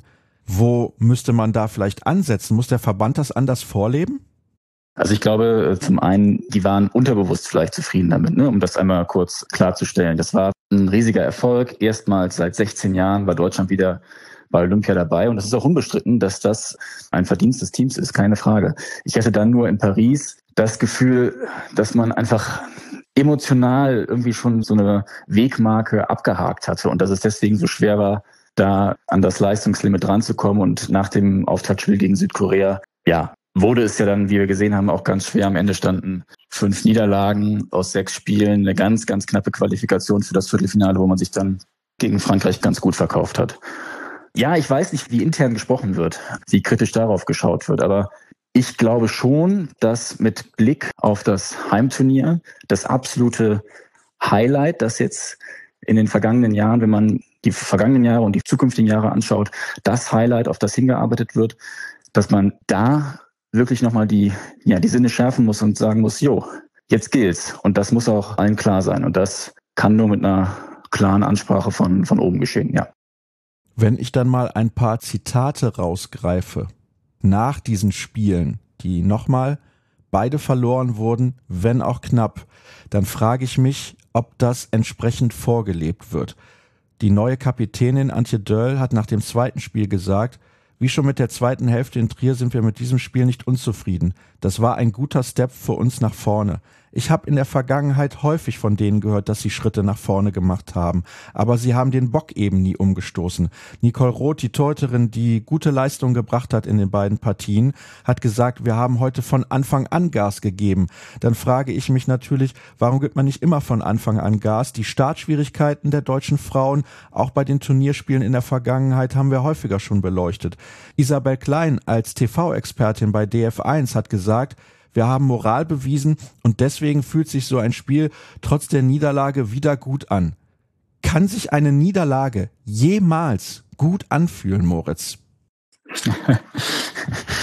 Wo müsste man da vielleicht ansetzen? Muss der Verband das anders vorleben? Also ich glaube, zum einen, die waren unterbewusst vielleicht zufrieden damit, ne? Um das einmal kurz klarzustellen. Das war ein riesiger Erfolg. Erstmals seit sechzehn Jahren war Deutschland wieder bei Olympia dabei. Und es ist auch unbestritten, dass das ein Verdienst des Teams ist, keine Frage. Ich hatte dann nur in Paris das Gefühl, dass man einfach emotional irgendwie schon so eine Wegmarke abgehakt hatte und dass es deswegen so schwer war, da an das Leistungslimit ranzukommen. Und nach dem Auftaktspiel gegen Südkorea, ja, wurde es ja dann, wie wir gesehen haben, auch ganz schwer. Am Ende standen fünf Niederlagen aus sechs Spielen, eine ganz, ganz knappe Qualifikation für das Viertelfinale, wo man sich dann gegen Frankreich ganz gut verkauft hat. Ja, ich weiß nicht, wie intern gesprochen wird, wie kritisch darauf geschaut wird, aber ich glaube schon, dass mit Blick auf das Heimturnier das absolute Highlight, das jetzt in den vergangenen Jahren, wenn man die vergangenen Jahre und die zukünftigen Jahre anschaut, das Highlight, auf das hingearbeitet wird, dass man da wirklich nochmal die, ja, die Sinne schärfen muss und sagen muss, jo, jetzt gilt's. Und das muss auch allen klar sein. Und das kann nur mit einer klaren Ansprache von, von oben geschehen, ja. Wenn ich dann mal ein paar Zitate rausgreife, nach diesen Spielen, die nochmal beide verloren wurden, wenn auch knapp, dann frage ich mich, ob das entsprechend vorgelebt wird. Die neue Kapitänin Antje Döll hat nach dem zweiten Spiel gesagt, wie schon mit der zweiten Hälfte in Trier sind wir mit diesem Spiel nicht unzufrieden. Das war ein guter Step für uns nach vorne. Ich habe in der Vergangenheit häufig von denen gehört, dass sie Schritte nach vorne gemacht haben. Aber sie haben den Bock eben nie umgestoßen. Nicole Roth, die Torhüterin, die gute Leistung gebracht hat in den beiden Partien, hat gesagt, wir haben heute von Anfang an Gas gegeben. Dann frage ich mich natürlich, warum gibt man nicht immer von Anfang an Gas? Die Startschwierigkeiten der deutschen Frauen, auch bei den Turnierspielen in der Vergangenheit, haben wir häufiger schon beleuchtet. Isabel Klein als T V-Expertin bei D F eins hat gesagt, wir haben Moral bewiesen und deswegen fühlt sich so ein Spiel trotz der Niederlage wieder gut an. Kann sich eine Niederlage jemals gut anfühlen, Moritz?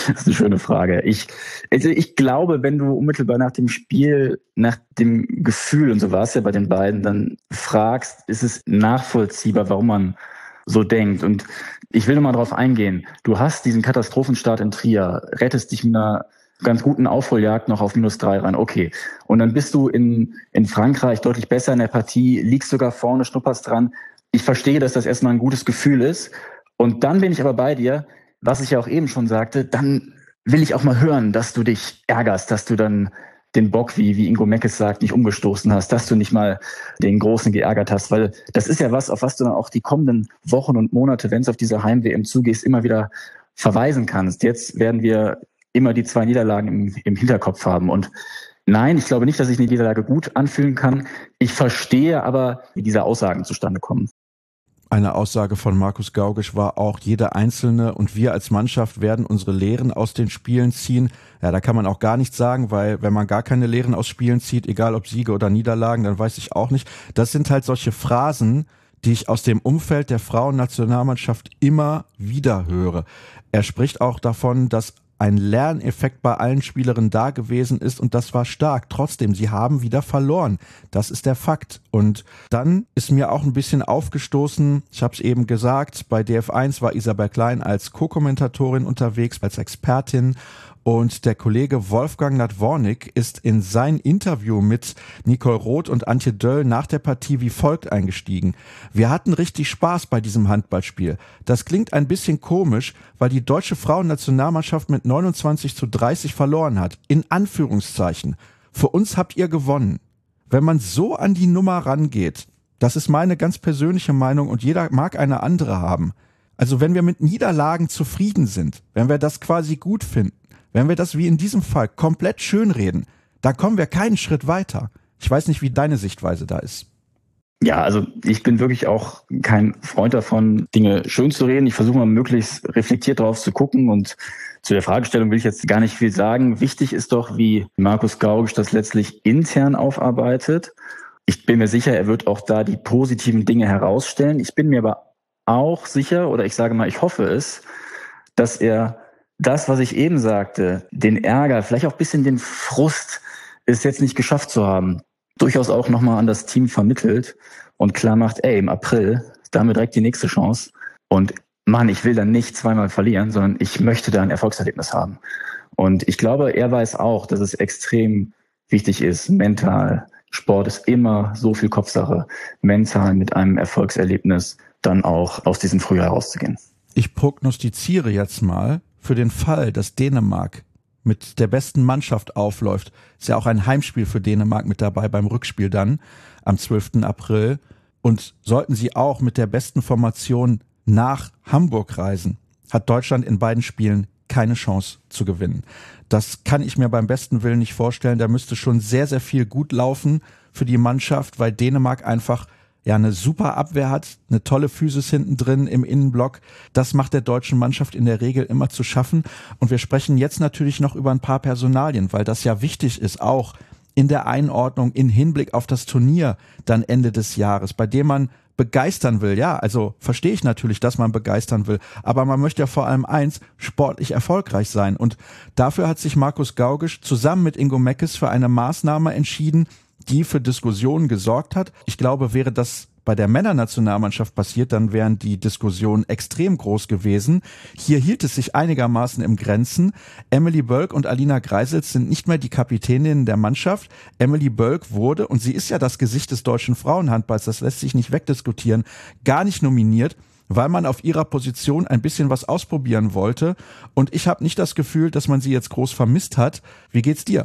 Das ist eine schöne Frage. Ich, also ich glaube, wenn du unmittelbar nach dem Spiel, nach dem Gefühl, und so war es ja bei den beiden, dann fragst, ist es nachvollziehbar, warum man so denkt. Und ich will nochmal drauf eingehen. Du hast diesen Katastrophenstart in Trier, rettest dich mit einer ganz guten Aufholjagd noch auf minus drei rein. Okay. Und dann bist du in, in Frankreich deutlich besser in der Partie, liegst sogar vorne, schnupperst dran. Ich verstehe, dass das erstmal ein gutes Gefühl ist. Und dann bin ich aber bei dir, was ich ja auch eben schon sagte, dann will ich auch mal hören, dass du dich ärgerst, dass du dann den Bock, wie, wie Ingo Meckes sagt, nicht umgestoßen hast, dass du nicht mal den Großen geärgert hast, weil das ist ja was, auf was du dann auch die kommenden Wochen und Monate, wenn es auf diese Heim-W M zugehst, immer wieder verweisen kannst. Jetzt werden wir immer die zwei Niederlagen im, im Hinterkopf haben. Und nein, ich glaube nicht, dass ich eine Niederlage gut anfühlen kann. Ich verstehe aber, wie diese Aussagen zustande kommen. Eine Aussage von Markus Gaugisch war auch, jeder Einzelne und wir als Mannschaft werden unsere Lehren aus den Spielen ziehen. Ja, da kann man auch gar nichts sagen, weil wenn man gar keine Lehren aus Spielen zieht, egal ob Siege oder Niederlagen, dann weiß ich auch nicht. Das sind halt solche Phrasen, die ich aus dem Umfeld der Frauennationalmannschaft immer wieder höre. Er spricht auch davon, dass ein Lerneffekt bei allen Spielerinnen da gewesen ist und das war stark. Trotzdem, sie haben wieder verloren. Das ist der Fakt. Und dann ist mir auch ein bisschen aufgestoßen, ich habe es eben gesagt, bei D F eins war Isabel Klein als Co-Kommentatorin unterwegs, als Expertin. Und der Kollege Wolfgang Nadwornik ist in sein Interview mit Nicole Roth und Antje Döll nach der Partie wie folgt eingestiegen. Wir hatten richtig Spaß bei diesem Handballspiel. Das klingt ein bisschen komisch, weil die deutsche Frauennationalmannschaft mit neunundzwanzig zu dreißig verloren hat. In Anführungszeichen. Für uns habt ihr gewonnen. Wenn man so an die Nummer rangeht, das ist meine ganz persönliche Meinung und jeder mag eine andere haben. Also wenn wir mit Niederlagen zufrieden sind, wenn wir das quasi gut finden, wenn wir das wie in diesem Fall komplett schönreden, dann kommen wir keinen Schritt weiter. Ich weiß nicht, wie deine Sichtweise da ist. Ja, also ich bin wirklich auch kein Freund davon, Dinge schön zu reden. Ich versuche mal möglichst reflektiert drauf zu gucken und zu der Fragestellung will ich jetzt gar nicht viel sagen. Wichtig ist doch, wie Markus Gaugisch das letztlich intern aufarbeitet. Ich bin mir sicher, er wird auch da die positiven Dinge herausstellen. Ich bin mir aber auch sicher, oder ich sage mal, ich hoffe es, dass er das, was ich eben sagte, den Ärger, vielleicht auch ein bisschen den Frust, es jetzt nicht geschafft zu haben, durchaus auch nochmal an das Team vermittelt und klar macht, ey, im April, da haben wir direkt die nächste Chance. Und Mann, ich will dann nicht zweimal verlieren, sondern ich möchte da ein Erfolgserlebnis haben. Und ich glaube, er weiß auch, dass es extrem wichtig ist, mental. Sport ist immer so viel Kopfsache, mental mit einem Erfolgserlebnis dann auch aus diesem Frühjahr rauszugehen. Ich prognostiziere jetzt mal, für den Fall, dass Dänemark mit der besten Mannschaft aufläuft, ist ja auch ein Heimspiel für Dänemark mit dabei beim Rückspiel dann am zwölften April. Und sollten sie auch mit der besten Formation nach Hamburg reisen, hat Deutschland in beiden Spielen keine Chance zu gewinnen. Das kann ich mir beim besten Willen nicht vorstellen. Da müsste schon sehr, sehr viel gut laufen für die Mannschaft, weil Dänemark einfach ja eine super Abwehr hat, eine tolle Physis hinten drin im Innenblock. Das macht der deutschen Mannschaft in der Regel immer zu schaffen. Und wir sprechen jetzt natürlich noch über ein paar Personalien, weil das ja wichtig ist, auch in der Einordnung in Hinblick auf das Turnier dann Ende des Jahres, bei dem man begeistern will. Ja, also verstehe ich natürlich, dass man begeistern will, aber man möchte ja vor allem eins, sportlich erfolgreich sein. Und dafür hat sich Markus Gaugisch zusammen mit Ingo Meckes für eine Maßnahme entschieden, die für Diskussionen gesorgt hat. Ich glaube, wäre das bei der Männernationalmannschaft passiert, dann wären die Diskussionen extrem groß gewesen. Hier hielt es sich einigermaßen im Grenzen. Emily Bölk und Alina Greisels sind nicht mehr die Kapitäninnen der Mannschaft. Emily Bölk wurde, und sie ist ja das Gesicht des deutschen Frauenhandballs, das lässt sich nicht wegdiskutieren, gar nicht nominiert, weil man auf ihrer Position ein bisschen was ausprobieren wollte. Und ich habe nicht das Gefühl, dass man sie jetzt groß vermisst hat. Wie geht's dir?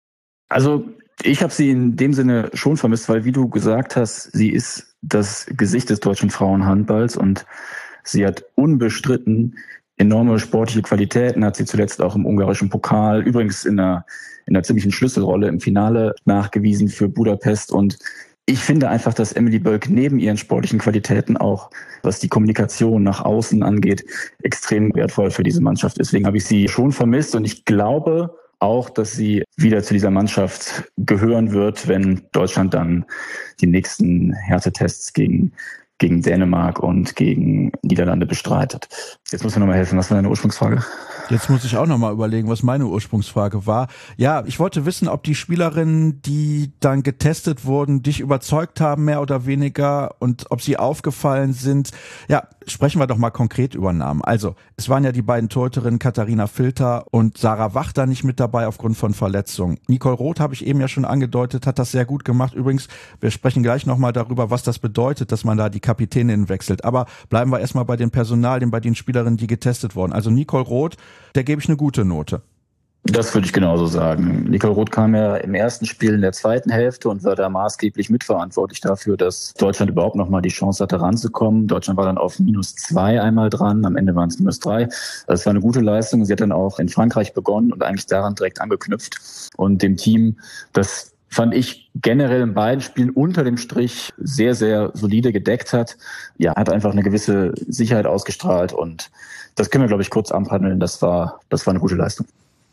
Also ich habe sie in dem Sinne schon vermisst, weil wie du gesagt hast, sie ist das Gesicht des deutschen Frauenhandballs und sie hat unbestritten enorme sportliche Qualitäten, hat sie zuletzt auch im ungarischen Pokal, übrigens in einer, in einer ziemlichen Schlüsselrolle im Finale nachgewiesen für Budapest. Und ich finde einfach, dass Emily Bölk neben ihren sportlichen Qualitäten auch, was die Kommunikation nach außen angeht, extrem wertvoll für diese Mannschaft ist. Deswegen habe ich sie schon vermisst und ich glaube auch, dass sie wieder zu dieser Mannschaft gehören wird, wenn Deutschland dann die nächsten Härtetests gegen gegen Dänemark und gegen Niederlande bestreitet. Jetzt muss mir nochmal helfen, was war deine Ursprungsfrage? Jetzt muss ich auch nochmal überlegen, was meine Ursprungsfrage war. Ja, ich wollte wissen, ob die Spielerinnen, die dann getestet wurden, dich überzeugt haben, mehr oder weniger, und ob sie aufgefallen sind. Ja, sprechen wir doch mal konkret über Namen. Also, es waren ja die beiden Torhüterinnen Katharina Filter und Sarah Wachter nicht mit dabei aufgrund von Verletzungen. Nicole Roth, habe ich eben ja schon angedeutet, hat das sehr gut gemacht. Übrigens, wir sprechen gleich nochmal darüber, was das bedeutet, dass man da die Kapitänin wechselt. Aber bleiben wir erstmal bei den Personalien, bei den Spielerinnen, die getestet wurden. Also Nicole Roth, der gebe ich eine gute Note. Das würde ich genauso sagen. Nicole Roth kam ja im ersten Spiel in der zweiten Hälfte und war da maßgeblich mitverantwortlich dafür, dass Deutschland überhaupt nochmal die Chance hatte, ranzukommen. Deutschland war dann auf minus zwei einmal dran, am Ende waren es minus drei. Das war eine gute Leistung. Sie hat dann auch in Frankreich begonnen und eigentlich daran direkt angeknüpft. Und dem Team, das fand ich generell in beiden Spielen unter dem Strich sehr, sehr solide gedeckt hat. Ja, hat einfach eine gewisse Sicherheit ausgestrahlt und das können wir, glaube ich, kurz abhandeln. Das war, das war eine gute Leistung.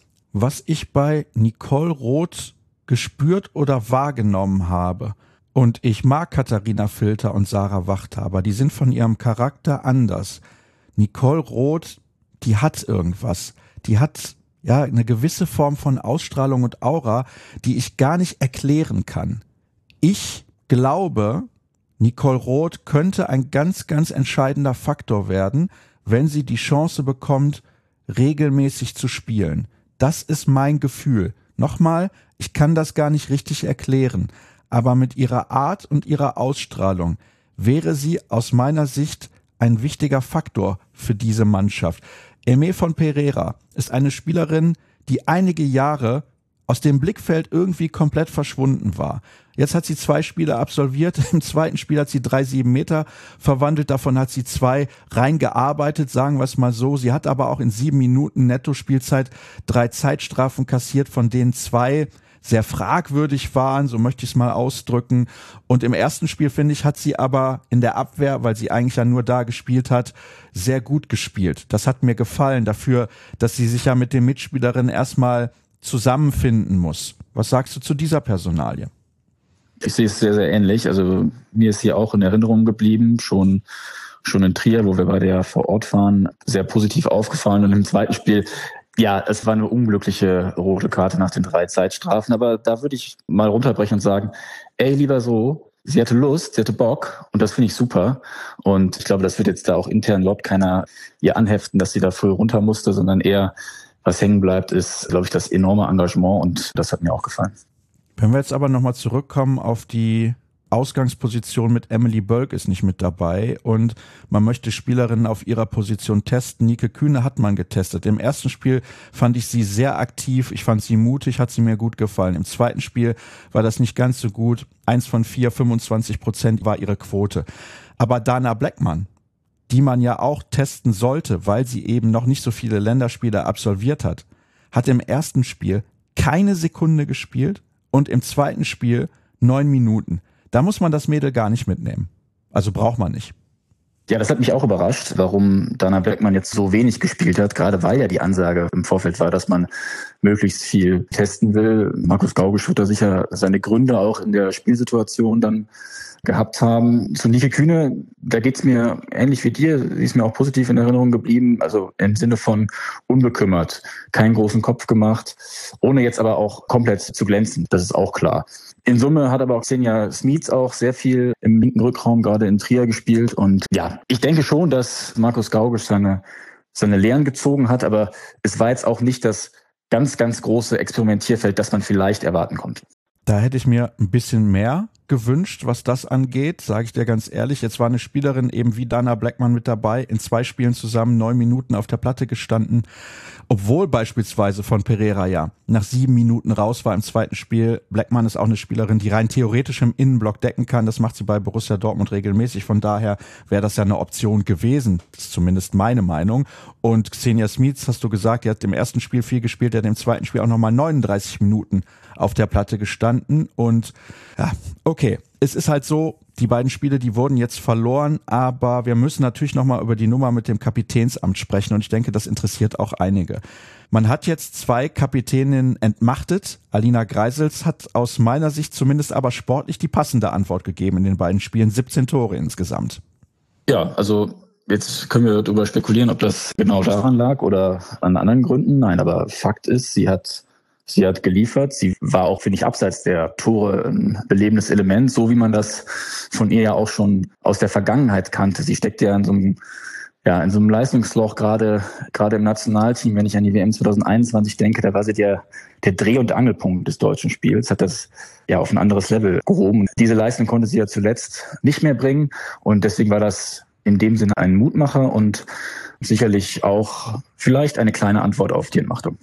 Was ich bei Nicole Roth gespürt oder wahrgenommen habe, und ich mag Katharina Filter und Sarah Wachter, aber die sind von ihrem Charakter anders. Nicole Roth, die hat irgendwas. Die hat ja eine gewisse Form von Ausstrahlung und Aura, die ich gar nicht erklären kann. Ich glaube, Nicole Roth könnte ein ganz, ganz entscheidender Faktor werden, wenn sie die Chance bekommt, regelmäßig zu spielen. Das ist mein Gefühl. Nochmal, ich kann das gar nicht richtig erklären, aber mit ihrer Art und ihrer Ausstrahlung wäre sie aus meiner Sicht ein wichtiger Faktor für diese Mannschaft. Aimee von Pereira ist eine Spielerin, die einige Jahre aus dem Blickfeld irgendwie komplett verschwunden war. Jetzt hat sie zwei Spiele absolviert. Im zweiten Spiel hat sie drei sieben Meter verwandelt. Davon hat sie zwei reingearbeitet, sagen wir es mal so. Sie hat aber auch in sieben Minuten Netto-Spielzeit drei Zeitstrafen kassiert, von denen zwei sehr fragwürdig waren, so möchte ich es mal ausdrücken. Und im ersten Spiel, finde ich, hat sie aber in der Abwehr, weil sie eigentlich ja nur da gespielt hat, sehr gut gespielt. Das hat mir gefallen dafür, dass sie sich ja mit den Mitspielerinnen erstmal zusammenfinden muss. Was sagst du zu dieser Personalie? Ich sehe es sehr, sehr ähnlich. Also mir ist hier auch in Erinnerung geblieben, schon schon in Trier, wo wir beide ja vor Ort waren, sehr positiv aufgefallen. Und im zweiten Spiel, ja, es war eine unglückliche rote Karte nach den drei Zeitstrafen. Aber da würde ich mal runterbrechen und sagen, ey, lieber so, sie hatte Lust, sie hatte Bock und das finde ich super. Und ich glaube, das wird jetzt da auch intern überhaupt keiner ihr anheften, dass sie da früh runter musste, sondern eher, was hängen bleibt, ist, glaube ich, das enorme Engagement und das hat mir auch gefallen. Wenn wir jetzt aber nochmal zurückkommen auf die Ausgangsposition mit Emily Bölk ist nicht mit dabei und man möchte Spielerinnen auf ihrer Position testen. Nike Kühne hat man getestet. Im ersten Spiel fand ich sie sehr aktiv, ich fand sie mutig, hat sie mir gut gefallen. Im zweiten Spiel war das nicht ganz so gut. Eins von vier, fünfundzwanzig Prozent war ihre Quote. Aber Dana Blackman, die man ja auch testen sollte, weil sie eben noch nicht so viele Länderspiele absolviert hat, hat im ersten Spiel keine Sekunde gespielt und im zweiten Spiel neun Minuten. Da muss man das Mädel gar nicht mitnehmen. Also braucht man nicht. Ja, das hat mich auch überrascht, warum Dana Blackman jetzt so wenig gespielt hat, gerade weil ja die Ansage im Vorfeld war, dass man möglichst viel testen will. Markus Gaugisch wird da sicher seine Gründe auch in der Spielsituation dann gehabt haben. Zu Nike Kühne, da geht's mir ähnlich wie dir, sie ist mir auch positiv in Erinnerung geblieben, also im Sinne von unbekümmert, keinen großen Kopf gemacht, ohne jetzt aber auch komplett zu glänzen, das ist auch klar. In Summe hat aber auch Xenia Smits auch sehr viel im linken Rückraum, gerade in Trier gespielt und ja, ich denke schon, dass Markus Gaugisch seine, seine Lehren gezogen hat, aber es war jetzt auch nicht das ganz, ganz große Experimentierfeld, das man vielleicht erwarten konnte. Da hätte ich mir ein bisschen mehr gewünscht, was das angeht, sage ich dir ganz ehrlich. Jetzt war eine Spielerin eben wie Dana Blackman mit dabei, in zwei Spielen zusammen neun Minuten auf der Platte gestanden, obwohl beispielsweise von Pereira ja nach sieben Minuten raus war im zweiten Spiel. Blackman ist auch eine Spielerin, die rein theoretisch im Innenblock decken kann. Das macht sie bei Borussia Dortmund regelmäßig. Von daher wäre das ja eine Option gewesen. Das ist zumindest meine Meinung. Und Xenia Smits, hast du gesagt, die hat im ersten Spiel viel gespielt, die hat im zweiten Spiel auch nochmal neununddreißig Minuten auf der Platte gestanden. Und ja, okay, es ist halt so, die beiden Spiele, die wurden jetzt verloren, aber wir müssen natürlich nochmal über die Nummer mit dem Kapitänsamt sprechen und ich denke, das interessiert auch einige. Man hat jetzt zwei Kapitäninnen entmachtet. Alina Greisels hat aus meiner Sicht zumindest aber sportlich die passende Antwort gegeben in den beiden Spielen, siebzehn Tore insgesamt. Ja, also jetzt können wir darüber spekulieren, ob das genau daran lag oder an anderen Gründen. Nein, aber Fakt ist, sie hat Sie hat geliefert. Sie war auch, finde ich, abseits der Tore ein belebendes Element, so wie man das von ihr ja auch schon aus der Vergangenheit kannte. Sie steckt ja in so einem, ja, in so einem Leistungsloch, gerade, gerade im Nationalteam. Wenn ich an die W M zwanzig einundzwanzig denke, da war sie der, der Dreh- und Angelpunkt des deutschen Spiels, hat das ja auf ein anderes Level gehoben. Diese Leistung konnte sie ja zuletzt nicht mehr bringen. Und deswegen war das in dem Sinne ein Mutmacher und sicherlich auch vielleicht eine kleine Antwort auf die Entmachtung.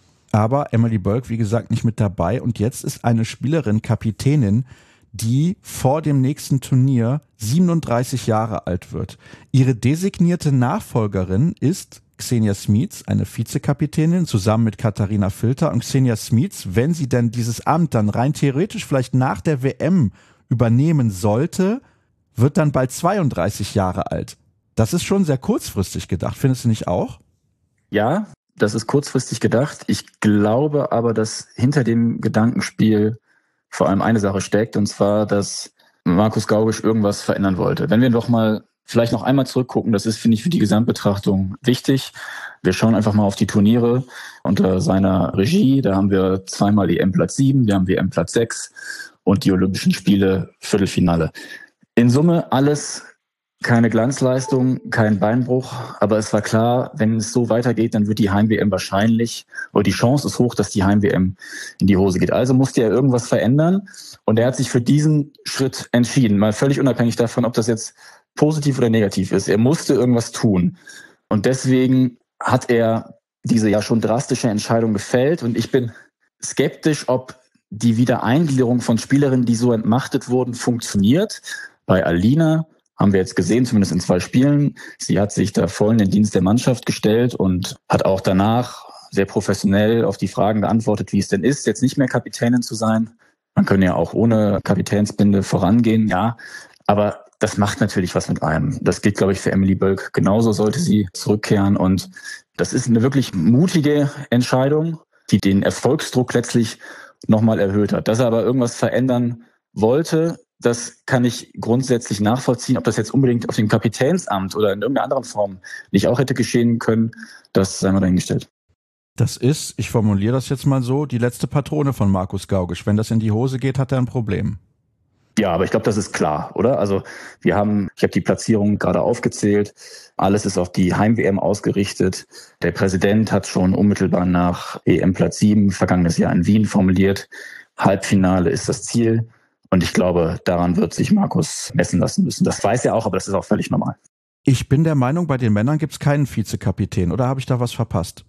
Aber Emily Bölk, wie gesagt, nicht mit dabei. Und jetzt ist eine Spielerin Kapitänin, die vor dem nächsten Turnier siebenunddreißig Jahre alt wird. Ihre designierte Nachfolgerin ist Xenia Smits, eine Vizekapitänin, zusammen mit Katharina Filter. Und Xenia Smits, wenn sie denn dieses Amt dann rein theoretisch vielleicht nach der W M übernehmen sollte, wird dann bald zweiunddreißig Jahre alt. Das ist schon sehr kurzfristig gedacht, findest du nicht auch? Ja, das ist kurzfristig gedacht. Ich glaube aber, dass hinter dem Gedankenspiel vor allem eine Sache steckt, und zwar, dass Markus Gaugisch irgendwas verändern wollte. Wenn wir doch mal vielleicht noch einmal zurückgucken, das ist, finde ich, für die Gesamtbetrachtung wichtig. Wir schauen einfach mal auf die Turniere unter seiner Regie. Da haben wir zweimal E M-Platz sieben, wir haben W M-Platz sechs und die Olympischen Spiele Viertelfinale. In Summe alles keine Glanzleistung, kein Beinbruch, aber es war klar, wenn es so weitergeht, dann wird die Heim-W M wahrscheinlich, oder die Chance ist hoch, dass die Heim-W M in die Hose geht. Also musste er irgendwas verändern und er hat sich für diesen Schritt entschieden, mal völlig unabhängig davon, ob das jetzt positiv oder negativ ist. Er musste irgendwas tun und deswegen hat er diese ja schon drastische Entscheidung gefällt und ich bin skeptisch, ob die Wiedereingliederung von Spielerinnen, die so entmachtet wurden, funktioniert. Bei Alina haben wir jetzt gesehen, zumindest in zwei Spielen. Sie hat sich da voll in den Dienst der Mannschaft gestellt und hat auch danach sehr professionell auf die Fragen geantwortet, wie es denn ist, jetzt nicht mehr Kapitänin zu sein. Man kann ja auch ohne Kapitänsbinde vorangehen, ja. Aber das macht natürlich was mit einem. Das gilt, glaube ich, für Emily Bölk. Genauso sollte sie zurückkehren. Und das ist eine wirklich mutige Entscheidung, die den Erfolgsdruck letztlich nochmal erhöht hat. Dass er aber irgendwas verändern wollte, das kann ich grundsätzlich nachvollziehen. Ob das jetzt unbedingt auf dem Kapitänsamt oder in irgendeiner anderen Form nicht auch hätte geschehen können, das sei mal dahingestellt. Das ist, ich formuliere das jetzt mal so, die letzte Patrone von Markus Gaugisch. Wenn das in die Hose geht, hat er ein Problem. Ja, aber ich glaube, das ist klar, oder? Also wir haben, ich habe die Platzierung gerade aufgezählt. Alles ist auf die Heim-W M ausgerichtet. Der Präsident hat schon unmittelbar nach E M-Platz sieben vergangenes Jahr in Wien formuliert. Halbfinale ist das Ziel. Und ich glaube, daran wird sich Markus messen lassen müssen. Das weiß er auch, aber das ist auch völlig normal. Ich bin der Meinung, bei den Männern gibt es keinen Vizekapitän. Oder habe ich da was verpasst?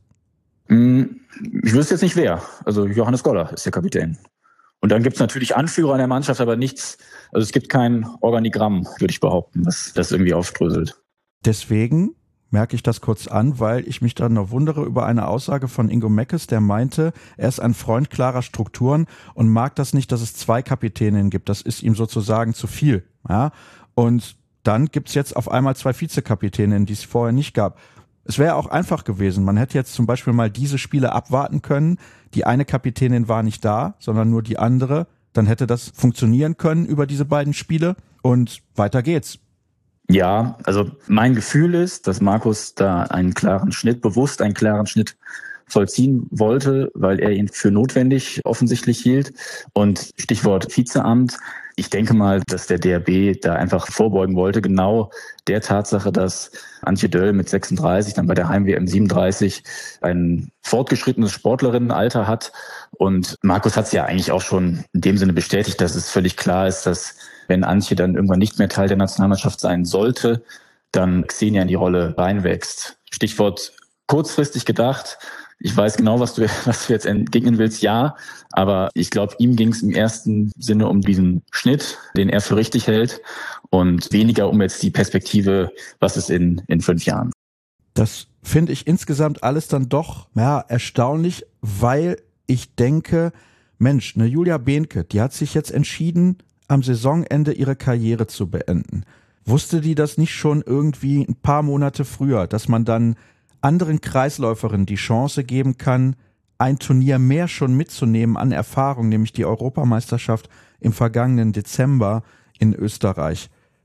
Ich wüsste jetzt nicht wer. Also Johannes Goller ist der Kapitän. Und dann gibt es natürlich Anführer in der Mannschaft, aber nichts, also es gibt kein Organigramm, würde ich behaupten, was das irgendwie aufdröselt. Deswegen merke ich das kurz an, weil ich mich dann noch wundere über eine Aussage von Ingo Meckes, der meinte, er ist ein Freund klarer Strukturen und mag das nicht, dass es zwei Kapitäninnen gibt. Das ist ihm sozusagen zu viel. Ja? Und dann gibt's jetzt auf einmal zwei Vizekapitäninnen, die es vorher nicht gab. Es wäre auch einfach gewesen. Man hätte jetzt zum Beispiel mal diese Spiele abwarten können. Die eine Kapitänin war nicht da, sondern nur die andere. Dann hätte das funktionieren können über diese beiden Spiele und weiter geht's. Ja, also mein Gefühl ist, dass Markus da einen klaren Schnitt, bewusst einen klaren Schnitt vollziehen wollte, weil er ihn für notwendig offensichtlich hielt. Und Stichwort Vizeamt. Ich denke mal, dass der D R B da einfach vorbeugen wollte, genau der Tatsache, dass Antje Döll mit sechsunddreißig, dann bei der Heim-W M siebenunddreißig, ein fortgeschrittenes Sportlerinnenalter hat. Und Markus hat es ja eigentlich auch schon in dem Sinne bestätigt, dass es völlig klar ist, dass wenn Antje dann irgendwann nicht mehr Teil der Nationalmannschaft sein sollte, dann Xenia in die Rolle reinwächst. Stichwort kurzfristig gedacht. Ich weiß genau, was du, was du jetzt entgegnen willst, ja. Aber ich glaube, ihm ging es im ersten Sinne um diesen Schnitt, den er für richtig hält und weniger um jetzt die Perspektive, was ist in, in fünf Jahren. Das finde ich insgesamt alles dann doch ja, erstaunlich, weil ich denke, Mensch, eine Julia Behnke, die hat sich jetzt entschieden, am Saisonende ihre Karriere zu beenden. Wusste die das nicht schon irgendwie ein paar Monate früher, dass man dann anderen Kreisläuferinnen die Chance geben kann, ein Turnier mehr schon mitzunehmen an Erfahrung, nämlich die Europameisterschaft im vergangenen Dezember in Österreich.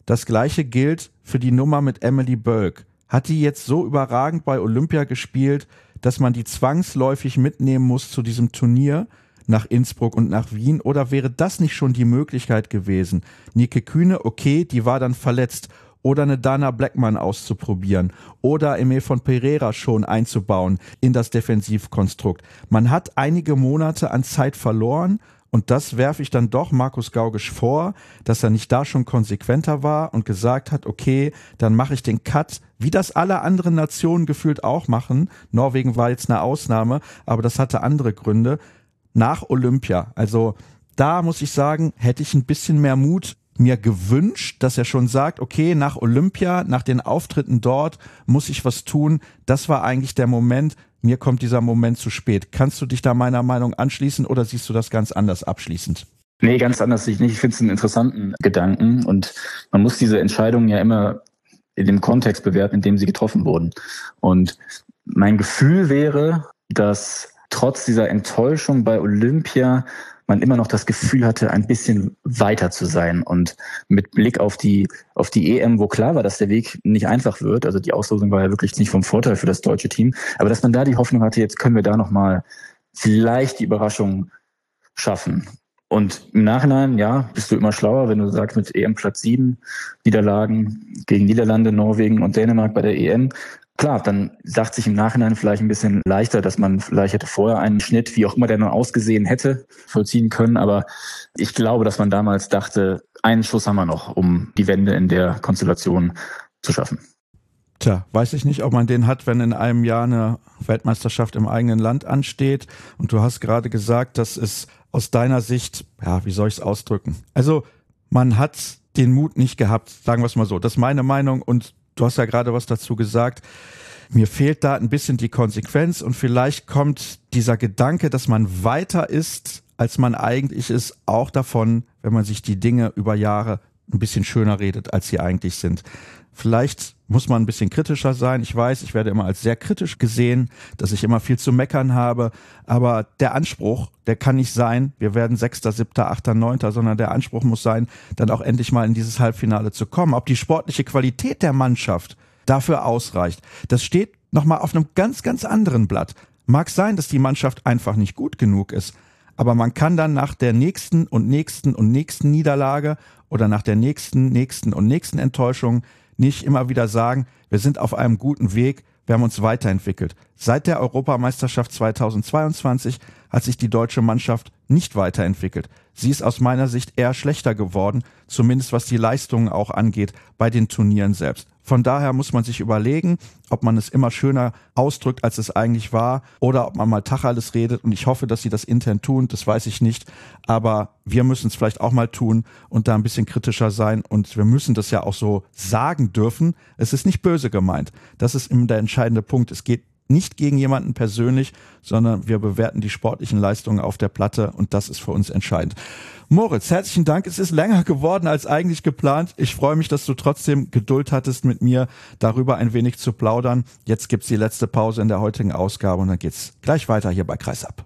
Das gleiche gilt für die Nummer mit Emily Bölk. Hat die jetzt so überragend bei Olympia gespielt, dass man die zwangsläufig mitnehmen muss zu diesem Turnier nach Innsbruck und nach Wien? Oder wäre das nicht schon die Möglichkeit gewesen? Nike Kühne, okay, die war dann verletzt. Oder eine Dana Blackman auszuprobieren. Oder Emil von Pereira schon einzubauen in das Defensivkonstrukt. Man hat einige Monate an Zeit verloren. Und das werfe ich dann doch Markus Gaugisch vor, dass er nicht da schon konsequenter war und gesagt hat, okay, dann mache ich den Cut, wie das alle anderen Nationen gefühlt auch machen. Norwegen war jetzt eine Ausnahme, aber das hatte andere Gründe. Nach Olympia. Also da muss ich sagen, hätte ich ein bisschen mehr Mut mir gewünscht, dass er schon sagt, okay, nach Olympia, nach den Auftritten dort muss ich was tun. Das war eigentlich der Moment. Mir kommt dieser Moment zu spät. Kannst du dich da meiner Meinung anschließen oder siehst du das ganz anders abschließend? Nee, ganz anders sehe ich nicht. Ich finde es einen interessanten Gedanken und man muss diese Entscheidungen ja immer in dem Kontext bewerten, in dem sie getroffen wurden. Und mein Gefühl wäre, dass trotz dieser Enttäuschung bei Olympia man immer noch das Gefühl hatte, ein bisschen weiter zu sein. Und mit Blick auf die auf die E M, wo klar war, dass der Weg nicht einfach wird, also die Auslosung war ja wirklich nicht vom Vorteil für das deutsche Team, aber dass man da die Hoffnung hatte, jetzt können wir da nochmal vielleicht die Überraschung schaffen. Und im Nachhinein, ja, bist du immer schlauer, wenn du sagst, mit E M Platz sieben, Niederlagen gegen Niederlande, Norwegen und Dänemark bei der E M, klar, dann sagt sich im Nachhinein vielleicht ein bisschen leichter, dass man vielleicht hätte vorher einen Schnitt, wie auch immer der noch ausgesehen hätte, vollziehen können. Aber ich glaube, dass man damals dachte, einen Schuss haben wir noch, um die Wende in der Konstellation zu schaffen. Tja, weiß ich nicht, ob man den hat, wenn in einem Jahr eine Weltmeisterschaft im eigenen Land ansteht. Und du hast gerade gesagt, das ist aus deiner Sicht, ja, wie soll ich es ausdrücken? Also man hat den Mut nicht gehabt, sagen wir es mal so. Das ist meine Meinung und du hast ja gerade was dazu gesagt. Mir fehlt da ein bisschen die Konsequenz und vielleicht kommt dieser Gedanke, dass man weiter ist, als man eigentlich ist, auch davon, wenn man sich die Dinge über Jahre ein bisschen schöner redet, als sie eigentlich sind. Vielleicht muss man ein bisschen kritischer sein. Ich weiß, ich werde immer als sehr kritisch gesehen, dass ich immer viel zu meckern habe. Aber der Anspruch, der kann nicht sein, wir werden Sechster, Siebter, Achter, Neunter, sondern der Anspruch muss sein, dann auch endlich mal in dieses Halbfinale zu kommen. Ob die sportliche Qualität der Mannschaft dafür ausreicht, das steht nochmal auf einem ganz, ganz anderen Blatt. Mag sein, dass die Mannschaft einfach nicht gut genug ist. Aber man kann dann nach der nächsten und nächsten und nächsten Niederlage oder nach der nächsten, nächsten und nächsten Enttäuschung nicht immer wieder sagen, wir sind auf einem guten Weg, wir haben uns weiterentwickelt. Seit der Europameisterschaft zweitausendzweiundzwanzig hat sich die deutsche Mannschaft nicht weiterentwickelt. Sie ist aus meiner Sicht eher schlechter geworden, zumindest was die Leistungen auch angeht bei den Turnieren selbst. Von daher muss man sich überlegen, ob man es immer schöner ausdrückt, als es eigentlich war, oder ob man mal Tacheles redet. Und ich hoffe, dass sie das intern tun, das weiß ich nicht. Aber wir müssen es vielleicht auch mal tun und da ein bisschen kritischer sein. Und wir müssen das ja auch so sagen dürfen. Es ist nicht böse gemeint. Das ist eben der entscheidende Punkt. Es geht nicht gegen jemanden persönlich, sondern wir bewerten die sportlichen Leistungen auf der Platte und das ist für uns entscheidend. Moritz, herzlichen Dank. Es ist länger geworden als eigentlich geplant. Ich freue mich, dass du trotzdem Geduld hattest, mit mir darüber ein wenig zu plaudern. Jetzt gibt's die letzte Pause in der heutigen Ausgabe und dann geht's gleich weiter hier bei Kreisab.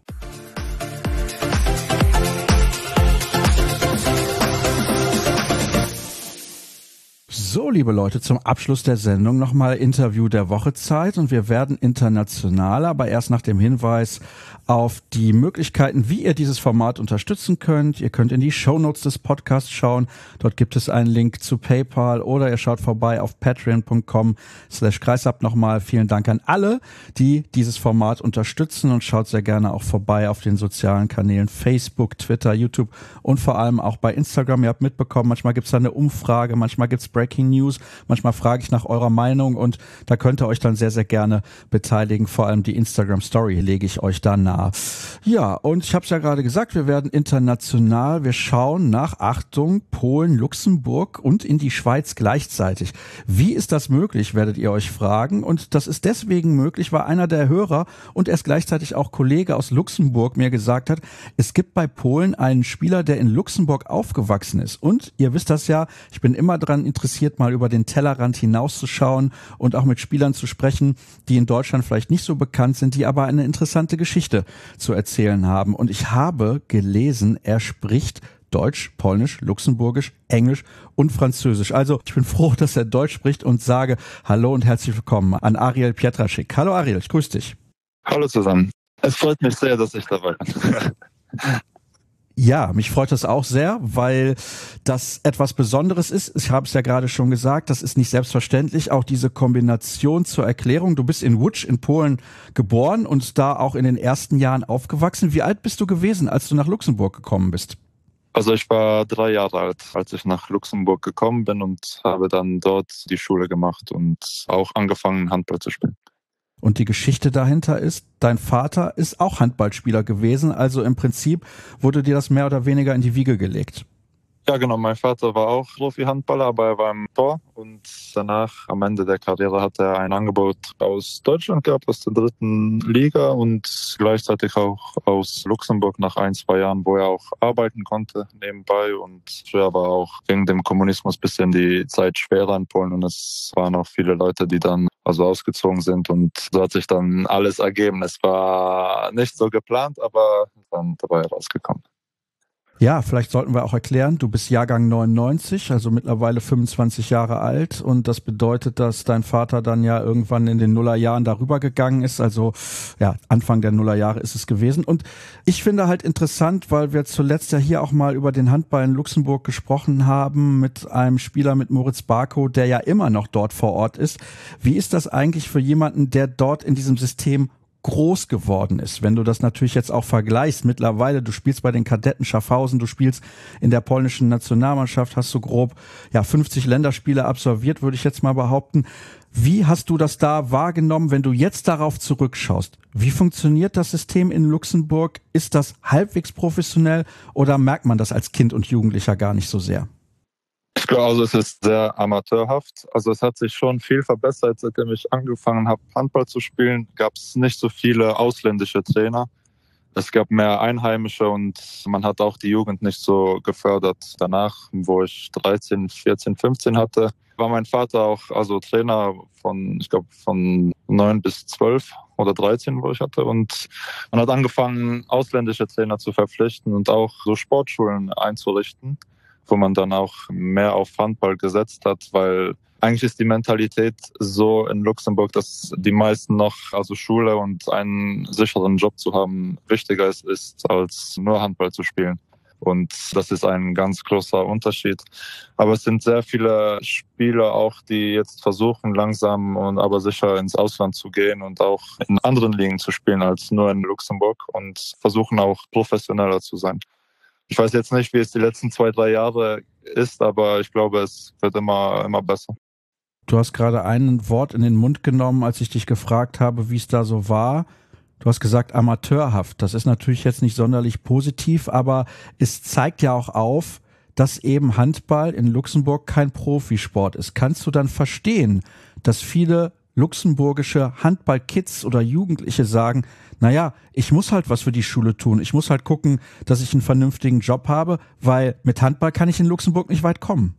So, liebe Leute, zum Abschluss der Sendung nochmal Interview der Woche Zeit und wir werden international, aber erst nach dem Hinweis auf die Möglichkeiten, wie ihr dieses Format unterstützen könnt. Ihr könnt in die Shownotes des Podcasts schauen. Dort gibt es einen Link zu PayPal oder ihr schaut vorbei auf patreon.com slash kreisab nochmal. Vielen Dank an alle, die dieses Format unterstützen und schaut sehr gerne auch vorbei auf den sozialen Kanälen Facebook, Twitter, YouTube und vor allem auch bei Instagram. Ihr habt mitbekommen, manchmal gibt es da eine Umfrage, manchmal gibt es Breaking News, manchmal frage ich nach eurer Meinung und da könnt ihr euch dann sehr, sehr gerne beteiligen. Vor allem die Instagram-Story lege ich euch da nahe. Ja, und ich habe es ja gerade gesagt, wir werden international, wir schauen nach, Achtung, Polen, Luxemburg und in die Schweiz gleichzeitig. Wie ist das möglich, werdet ihr euch fragen? Und das ist deswegen möglich, weil einer der Hörer und er ist gleichzeitig auch Kollege aus Luxemburg mir gesagt hat, es gibt bei Polen einen Spieler, der in Luxemburg aufgewachsen ist. Und ihr wisst das ja, ich bin immer daran interessiert, mal über den Tellerrand hinauszuschauen und auch mit Spielern zu sprechen, die in Deutschland vielleicht nicht so bekannt sind, die aber eine interessante Geschichte zu erzählen haben. Und ich habe gelesen, er spricht Deutsch, Polnisch, Luxemburgisch, Englisch und Französisch. Also ich bin froh, dass er Deutsch spricht und sage Hallo und herzlich willkommen an Ariel Pietraszczyk. Hallo Ariel, ich grüße dich. Hallo zusammen. Es freut mich sehr, dass ich dabei bin. Ja, mich freut das auch sehr, weil das etwas Besonderes ist. Ich habe es ja gerade schon gesagt, das ist nicht selbstverständlich. Auch diese Kombination zur Erklärung. Du bist in Łódź in Polen geboren und da auch in den ersten Jahren aufgewachsen. Wie alt bist du gewesen, als du nach Luxemburg gekommen bist? Also ich war drei Jahre alt, als ich nach Luxemburg gekommen bin und habe dann dort die Schule gemacht und auch angefangen, Handball zu spielen. Und die Geschichte dahinter ist, dein Vater ist auch Handballspieler gewesen, also im Prinzip wurde dir das mehr oder weniger in die Wiege gelegt. Ja genau, mein Vater war auch Profi-Handballer, aber er war im Tor und danach, am Ende der Karriere, hat er ein Angebot aus Deutschland gehabt, aus der dritten Liga und gleichzeitig auch aus Luxemburg nach ein, zwei Jahren, wo er auch arbeiten konnte nebenbei. Und früher war auch wegen dem Kommunismus ein bisschen die Zeit schwerer in Polen und es waren auch viele Leute, die dann also ausgezogen sind und so hat sich dann alles ergeben. Es war nicht so geplant, aber dann dabei rausgekommen. Ja, vielleicht sollten wir auch erklären, du bist Jahrgang neunundneunzig, also mittlerweile fünfundzwanzig Jahre alt und das bedeutet, dass dein Vater dann ja irgendwann in den Nullerjahren darüber gegangen ist, also ja, Anfang der Nullerjahre ist es gewesen und ich finde halt interessant, weil wir zuletzt ja hier auch mal über den Handball in Luxemburg gesprochen haben mit einem Spieler, mit Moritz Barkow, der ja immer noch dort vor Ort ist. Wie ist das eigentlich für jemanden, der dort in diesem System groß geworden ist, wenn du das natürlich jetzt auch vergleichst, mittlerweile, du spielst bei den Kadetten Schaffhausen, du spielst in der polnischen Nationalmannschaft, hast du grob ja fünfzig Länderspiele absolviert, würde ich jetzt mal behaupten. Wie hast du das da wahrgenommen, wenn du jetzt darauf zurückschaust? Wie funktioniert das System in Luxemburg? Ist das halbwegs professionell oder merkt man das als Kind und Jugendlicher gar nicht so sehr? Ich glaube, also es ist sehr amateurhaft. Also es hat sich schon viel verbessert, seitdem ich angefangen habe, Handball zu spielen. Gab es nicht so viele ausländische Trainer. Es gab mehr Einheimische und man hat auch die Jugend nicht so gefördert. Danach, wo ich dreizehn, vierzehn, fünfzehn hatte, war mein Vater auch also Trainer von, ich glaube, von neun bis zwölf oder dreizehn, wo ich hatte. Und man hat angefangen, ausländische Trainer zu verpflichten und auch so Sportschulen einzurichten, wo man dann auch mehr auf Handball gesetzt hat, weil eigentlich ist die Mentalität so in Luxemburg, dass die meisten noch, also Schule und einen sicheren Job zu haben, wichtiger ist, ist als nur Handball zu spielen. Und das ist ein ganz großer Unterschied. Aber es sind sehr viele Spieler auch, die jetzt versuchen, langsam und aber sicher ins Ausland zu gehen und auch in anderen Ligen zu spielen als nur in Luxemburg und versuchen auch professioneller zu sein. Ich weiß jetzt nicht, wie es die letzten zwei, drei Jahre ist, aber ich glaube, es wird immer, immer besser. Du hast gerade ein Wort in den Mund genommen, als ich dich gefragt habe, wie es da so war. Du hast gesagt, amateurhaft. Das ist natürlich jetzt nicht sonderlich positiv, aber es zeigt ja auch auf, dass eben Handball in Luxemburg kein Profisport ist. Kannst du dann verstehen, dass viele luxemburgische Handball-Kids oder Jugendliche sagen, naja, ich muss halt was für die Schule tun. Ich muss halt gucken, dass ich einen vernünftigen Job habe, weil mit Handball kann ich in Luxemburg nicht weit kommen.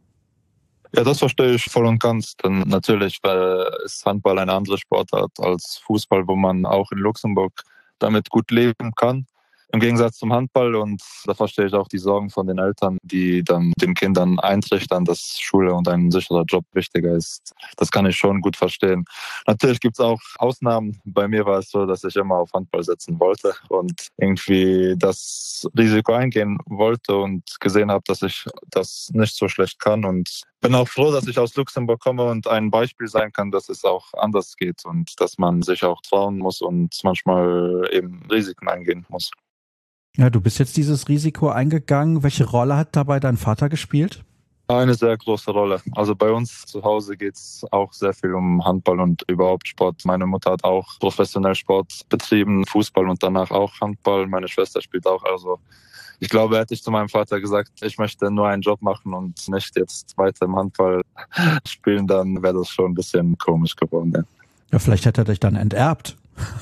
Ja, das verstehe ich voll und ganz. Denn natürlich weil ist Handball eine andere Sportart als Fußball, wo man auch in Luxemburg damit gut leben kann. Im Gegensatz zum Handball, und da verstehe ich auch die Sorgen von den Eltern, die dann den Kindern eintrichtern, dass Schule und ein sicherer Job wichtiger ist. Das kann ich schon gut verstehen. Natürlich gibt es auch Ausnahmen. Bei mir war es so, dass ich immer auf Handball setzen wollte und irgendwie das Risiko eingehen wollte und gesehen habe, dass ich das nicht so schlecht kann. Und bin auch froh, dass ich aus Luxemburg komme und ein Beispiel sein kann, dass es auch anders geht und dass man sich auch trauen muss und manchmal eben Risiken eingehen muss. Ja, du bist jetzt dieses Risiko eingegangen. Welche Rolle hat dabei dein Vater gespielt? Eine sehr große Rolle. Also bei uns zu Hause geht es auch sehr viel um Handball und überhaupt Sport. Meine Mutter hat auch professionell Sport betrieben, Fußball und danach auch Handball. Meine Schwester spielt auch. Also ich glaube, hätte ich zu meinem Vater gesagt, ich möchte nur einen Job machen und nicht jetzt weiter im Handball spielen, dann wäre das schon ein bisschen komisch geworden. Ja, ja, vielleicht hätte er dich dann enterbt.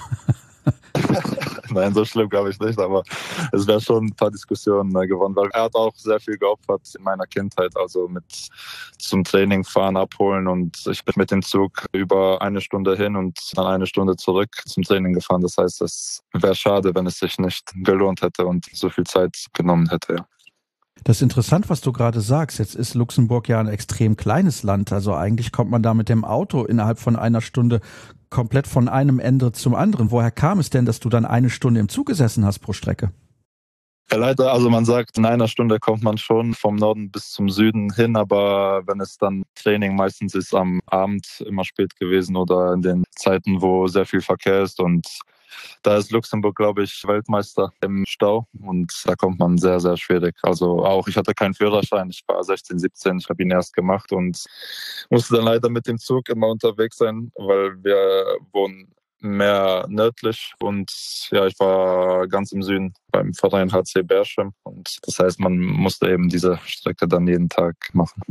Nein, so schlimm glaube ich nicht, aber es wäre schon ein paar Diskussionen äh, gewonnen, weil er hat auch sehr viel geopfert in meiner Kindheit, also mit zum Training fahren, abholen, und ich bin mit dem Zug über eine Stunde hin und dann eine Stunde zurück zum Training gefahren. Das heißt, es wäre schade, wenn es sich nicht gelohnt hätte und so viel Zeit genommen hätte. Ja. Das ist interessant, was du gerade sagst. Jetzt ist Luxemburg ja ein extrem kleines Land. Also eigentlich kommt man da mit dem Auto innerhalb von einer Stunde komplett von einem Ende zum anderen. Woher kam es denn, dass du dann eine Stunde im Zug gesessen hast pro Strecke? Ja, leider, also man sagt, in einer Stunde kommt man schon vom Norden bis zum Süden hin, aber wenn es dann Training meistens ist am Abend immer spät gewesen oder in den Zeiten, wo sehr viel Verkehr ist, und da ist Luxemburg, glaube ich, Weltmeister im Stau und da kommt man sehr, sehr schwierig. Also auch, ich hatte keinen Führerschein, ich war sechzehn, siebzehn, ich habe ihn erst gemacht und musste dann leider mit dem Zug immer unterwegs sein, weil wir wohnen mehr nördlich und ja, ich war ganz im Süden beim Verein H C Berchem und das heißt, man musste eben diese Strecke dann jeden Tag machen.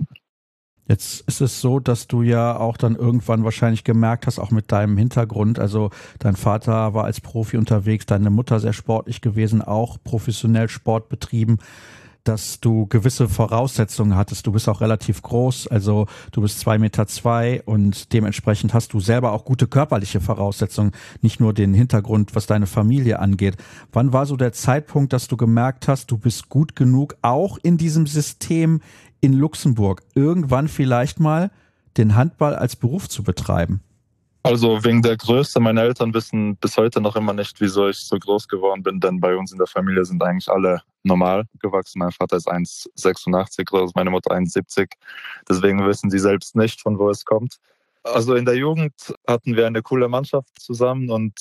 Jetzt ist es so, dass du ja auch dann irgendwann wahrscheinlich gemerkt hast, auch mit deinem Hintergrund, also dein Vater war als Profi unterwegs, deine Mutter sehr sportlich gewesen, auch professionell Sport betrieben, dass du gewisse Voraussetzungen hattest. Du bist auch relativ groß, also du bist zwei Meter zwei und dementsprechend hast du selber auch gute körperliche Voraussetzungen, nicht nur den Hintergrund, was deine Familie angeht. Wann war so der Zeitpunkt, dass du gemerkt hast, du bist gut genug, auch in diesem System in Luxemburg irgendwann vielleicht mal den Handball als Beruf zu betreiben? Also wegen der Größe, meine Eltern wissen bis heute noch immer nicht, wieso ich so groß geworden bin, denn bei uns in der Familie sind eigentlich alle normal gewachsen. Mein Vater ist eins Komma sechsundachtzig groß, meine Mutter eins Komma siebzig. Deswegen wissen sie selbst nicht, von wo es kommt. Also in der Jugend hatten wir eine coole Mannschaft zusammen und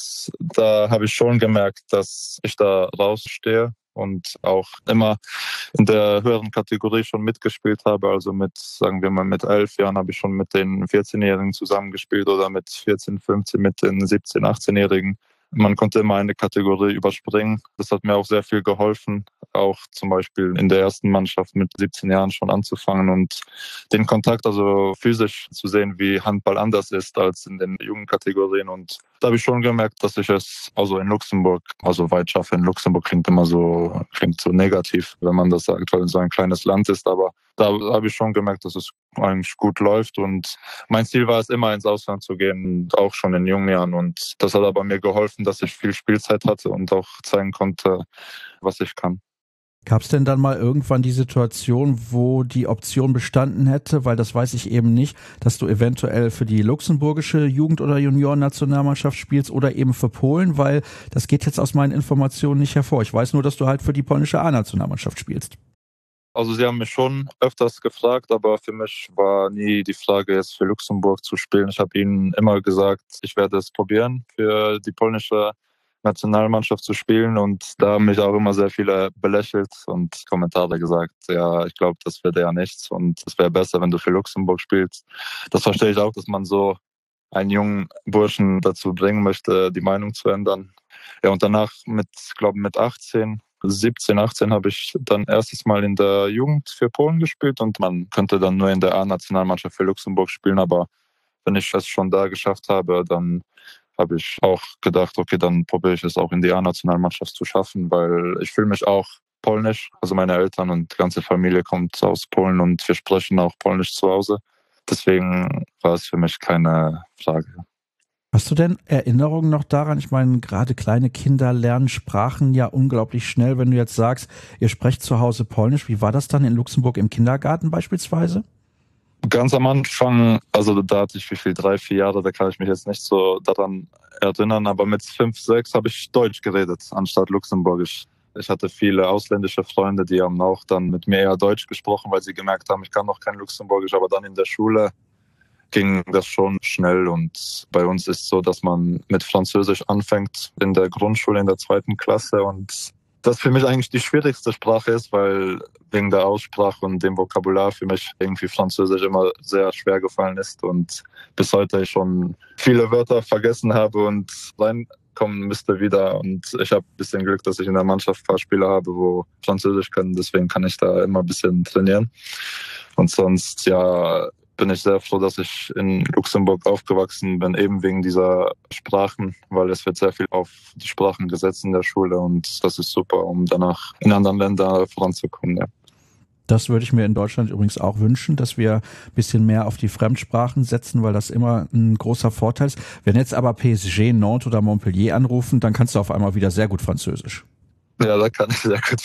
da habe ich schon gemerkt, dass ich da rausstehe und auch immer in der höheren Kategorie schon mitgespielt habe. Also mit, sagen wir mal, mit elf Jahren habe ich schon mit den vierzehnjährigen zusammengespielt oder mit vierzehn, fünfzehn mit den siebzehn-, achtzehnjährigen. Man konnte immer eine Kategorie überspringen. Das hat mir auch sehr viel geholfen, auch zum Beispiel in der ersten Mannschaft mit siebzehn Jahren schon anzufangen und den Kontakt, also physisch zu sehen, wie Handball anders ist als in den Jugendkategorien. Und da habe ich schon gemerkt, dass ich es also in Luxemburg, also weit schaffe. In Luxemburg klingt immer so, klingt so negativ, wenn man das sagt, weil es so ein kleines Land ist. Aber da habe ich schon gemerkt, dass es eigentlich gut läuft. Und mein Ziel war es immer, ins Ausland zu gehen, auch schon in jungen Jahren. Und das hat aber mir geholfen, dass ich viel Spielzeit hatte und auch zeigen konnte, was ich kann. Gab es denn dann mal irgendwann die Situation, wo die Option bestanden hätte, weil das weiß ich eben nicht, dass du eventuell für die luxemburgische Jugend- oder Junioren-Nationalmannschaft spielst oder eben für Polen, weil das geht jetzt aus meinen Informationen nicht hervor. Ich weiß nur, dass du halt für die polnische A-Nationalmannschaft spielst. Also sie haben mich schon öfters gefragt, aber für mich war nie die Frage, jetzt für Luxemburg zu spielen. Ich habe ihnen immer gesagt, ich werde es probieren, für die polnische Nationalmannschaft zu spielen, und da haben mich auch immer sehr viele belächelt und Kommentare gesagt, ja, ich glaube, das wird ja nichts und es wäre besser, wenn du für Luxemburg spielst. Das verstehe ich auch, dass man so einen jungen Burschen dazu bringen möchte, die Meinung zu ändern. Ja, und danach mit, glaube mit achtzehn, siebzehn, achtzehn habe ich dann erstes Mal in der Jugend für Polen gespielt und man könnte dann nur in der A-Nationalmannschaft für Luxemburg spielen, aber wenn ich es schon da geschafft habe, dann habe ich auch gedacht, okay, dann probiere ich es auch in die A-Nationalmannschaft zu schaffen, weil ich fühle mich auch polnisch. Also meine Eltern und die ganze Familie kommt aus Polen und wir sprechen auch Polnisch zu Hause. Deswegen war es für mich keine Frage. Hast du denn Erinnerungen noch daran? Ich meine, gerade kleine Kinder lernen Sprachen ja unglaublich schnell. Wenn du jetzt sagst, ihr sprecht zu Hause Polnisch, wie war das dann in Luxemburg im Kindergarten beispielsweise? Ganz am Anfang, also da hatte ich wie viel, drei, vier Jahre, da kann ich mich jetzt nicht so daran erinnern, aber mit fünf, sechs habe ich Deutsch geredet, anstatt Luxemburgisch. Ich hatte viele ausländische Freunde, die haben auch dann mit mir eher Deutsch gesprochen, weil sie gemerkt haben, ich kann noch kein Luxemburgisch, aber dann in der Schule ging das schon schnell und bei uns ist es so, dass man mit Französisch anfängt in der Grundschule, in der zweiten Klasse, und das für mich eigentlich die schwierigste Sprache ist, weil wegen der Aussprache und dem Vokabular für mich irgendwie Französisch immer sehr schwer gefallen ist und bis heute ich schon viele Wörter vergessen habe und reinkommen müsste wieder. Und ich habe ein bisschen Glück, dass ich in der Mannschaft ein paar Spieler habe, wo Französisch können, deswegen kann ich da immer ein bisschen trainieren. Und sonst, ja, bin ich sehr froh, dass ich in Luxemburg aufgewachsen bin, eben wegen dieser Sprachen, weil es wird sehr viel auf die Sprachen gesetzt in der Schule und das ist super, um danach in anderen Ländern voranzukommen. Ja. Das würde ich mir in Deutschland übrigens auch wünschen, dass wir ein bisschen mehr auf die Fremdsprachen setzen, weil das immer ein großer Vorteil ist. Wenn jetzt aber P S G, Nantes oder Montpellier anrufen, dann kannst du auf einmal wieder sehr gut Französisch. Ja, da kann ich sehr gut wieder.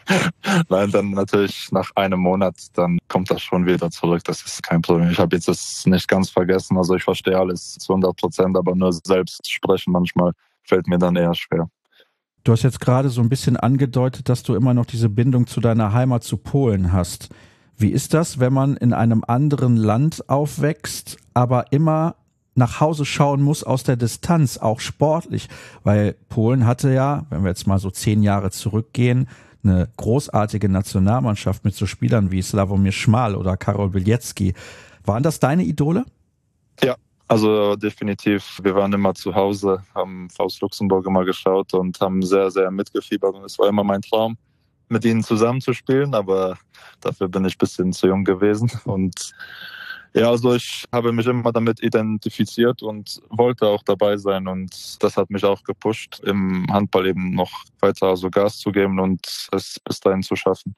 Nein, dann natürlich nach einem Monat, dann kommt das schon wieder zurück. Das ist kein Problem. Ich habe jetzt das nicht ganz vergessen. Also ich verstehe alles zu hundert Prozent, aber nur selbst sprechen manchmal fällt mir dann eher schwer. Du hast jetzt gerade so ein bisschen angedeutet, dass du immer noch diese Bindung zu deiner Heimat, zu Polen hast. Wie ist das, wenn man in einem anderen Land aufwächst, aber immer nach Hause schauen muss aus der Distanz, auch sportlich? Weil Polen hatte ja, wenn wir jetzt mal so zehn Jahre zurückgehen, eine großartige Nationalmannschaft mit so Spielern wie Sławomir Szmal oder Karol Bilecki. Waren das deine Idole? Ja, also definitiv. Wir waren immer zu Hause, haben Faust Luxemburg immer geschaut und haben sehr, sehr mitgefiebert. Und es war immer mein Traum, mit ihnen zusammenzuspielen, aber dafür bin ich ein bisschen zu jung gewesen. Und ja, also ich habe mich immer damit identifiziert und wollte auch dabei sein. Und das hat mich auch gepusht, im Handball eben noch weiter so Gas zu geben und es bis dahin zu schaffen.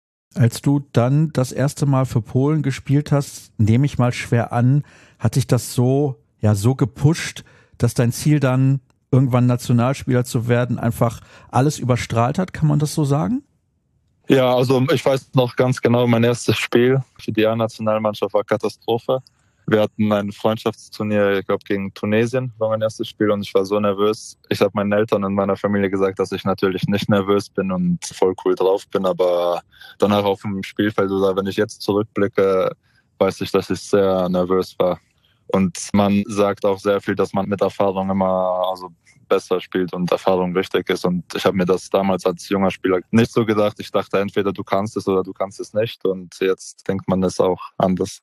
Als du dann das erste Mal für Polen gespielt hast, nehme ich mal schwer an, hat dich das so, ja, so gepusht, dass dein Ziel dann, irgendwann Nationalspieler zu werden, einfach alles überstrahlt hat? Kann man das so sagen? Ja, also ich weiß noch ganz genau, mein erstes Spiel für die A-Nationalmannschaft war Katastrophe. Wir hatten ein Freundschaftsturnier, ich glaube gegen Tunesien war mein erstes Spiel und ich war so nervös. Ich habe meinen Eltern und meiner Familie gesagt, dass ich natürlich nicht nervös bin und voll cool drauf bin, aber danach auf dem Spielfeld oder wenn ich jetzt zurückblicke, weiß ich, dass ich sehr nervös war. Und man sagt auch sehr viel, dass man mit Erfahrung immer also besser spielt und Erfahrung wichtig ist. Und ich habe mir das damals als junger Spieler nicht so gedacht. Ich dachte, entweder du kannst es oder du kannst es nicht. Und jetzt denkt man es auch anders.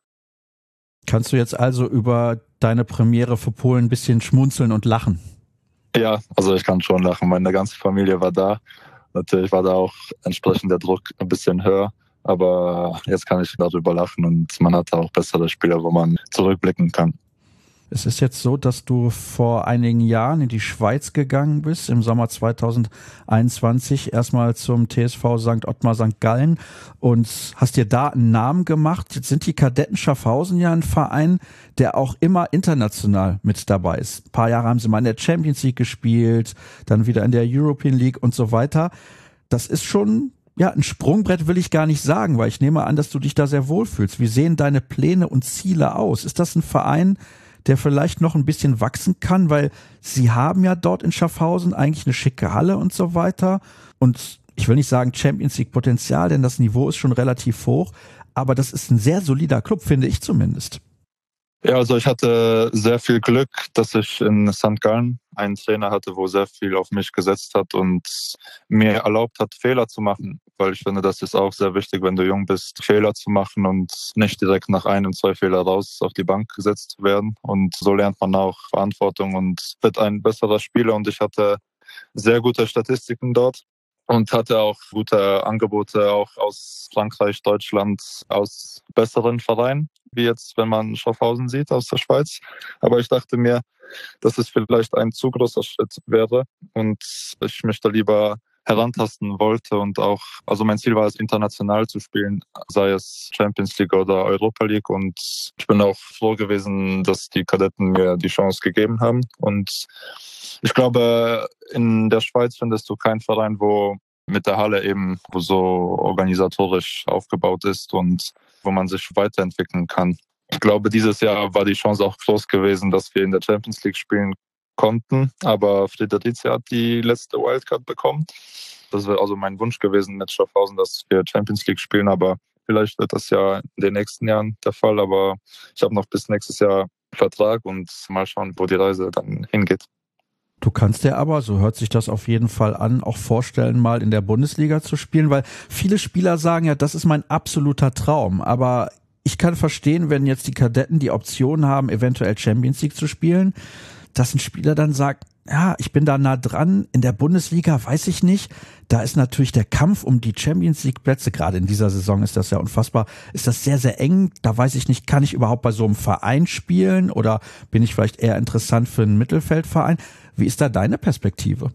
Kannst du jetzt also über deine Premiere für Polen ein bisschen schmunzeln und lachen? Ja, also ich kann schon lachen. Meine ganze Familie war da. Natürlich war da auch entsprechend der Druck ein bisschen höher. Aber jetzt kann ich darüber lachen und man hat auch bessere Spieler, wo man zurückblicken kann. Es ist jetzt so, dass du vor einigen Jahren in die Schweiz gegangen bist, im Sommer zweitausendeinundzwanzig, erstmal zum T S V Sankt Ottmar Sankt Gallen und hast dir da einen Namen gemacht. Jetzt sind die Kadetten Schaffhausen ja ein Verein, der auch immer international mit dabei ist. Ein paar Jahre haben sie mal in der Champions League gespielt, dann wieder in der European League und so weiter. Das ist schon, ja, ein Sprungbrett will ich gar nicht sagen, weil ich nehme an, dass du dich da sehr wohlfühlst. Wie sehen deine Pläne und Ziele aus? Ist das ein Verein, der vielleicht noch ein bisschen wachsen kann, weil sie haben ja dort in Schaffhausen eigentlich eine schicke Halle und so weiter und ich will nicht sagen Champions League Potenzial, denn das Niveau ist schon relativ hoch, aber das ist ein sehr solider Club, finde ich zumindest. Ja, also ich hatte sehr viel Glück, dass ich in Sankt Gallen einen Trainer hatte, wo sehr viel auf mich gesetzt hat und mir erlaubt hat, Fehler zu machen. Weil ich finde, das ist auch sehr wichtig, wenn du jung bist, Fehler zu machen und nicht direkt nach einem, zwei Fehler raus auf die Bank gesetzt zu werden. Und so lernt man auch Verantwortung und wird ein besserer Spieler. Und ich hatte sehr gute Statistiken dort und hatte auch gute Angebote auch aus Frankreich, Deutschland, aus besseren Vereinen, wie jetzt, wenn man Schaffhausen sieht aus der Schweiz. Aber ich dachte mir, dass es vielleicht ein zu großer Schritt wäre und ich mich da lieber herantasten wollte und auch, also mein Ziel war es, international zu spielen, sei es Champions League oder Europa League und ich bin auch froh gewesen, dass die Kadetten mir die Chance gegeben haben und ich glaube, in der Schweiz findest du keinen Verein, wo mit der Halle eben so organisatorisch aufgebaut ist und wo man sich weiterentwickeln kann. Ich glaube, dieses Jahr war die Chance auch groß gewesen, dass wir in der Champions League spielen konnten, aber Friedericia hat die letzte Wildcard bekommen. Das wäre also mein Wunsch gewesen mit Schaffhausen, dass wir Champions League spielen, aber vielleicht wird das ja in den nächsten Jahren der Fall, aber ich habe noch bis nächstes Jahr Vertrag und mal schauen, wo die Reise dann hingeht. Du kannst dir aber, so hört sich das auf jeden Fall an, auch vorstellen, mal in der Bundesliga zu spielen, weil viele Spieler sagen ja, das ist mein absoluter Traum, aber ich kann verstehen, wenn jetzt die Kadetten die Option haben, eventuell Champions League zu spielen, dass ein Spieler dann sagt, ja, ich bin da nah dran, in der Bundesliga weiß ich nicht, da ist natürlich der Kampf um die Champions League Plätze, gerade in dieser Saison ist das ja unfassbar, ist das sehr, sehr eng, da weiß ich nicht, kann ich überhaupt bei so einem Verein spielen oder bin ich vielleicht eher interessant für einen Mittelfeldverein? Wie ist da deine Perspektive?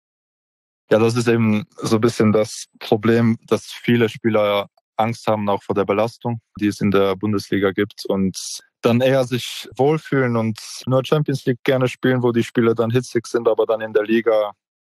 Ja, das ist eben so ein bisschen das Problem, dass viele Spieler Angst haben auch vor der Belastung, die es in der Bundesliga gibt und dann eher sich wohlfühlen und nur Champions League gerne spielen, wo die Spieler dann hitzig sind, aber dann in der Liga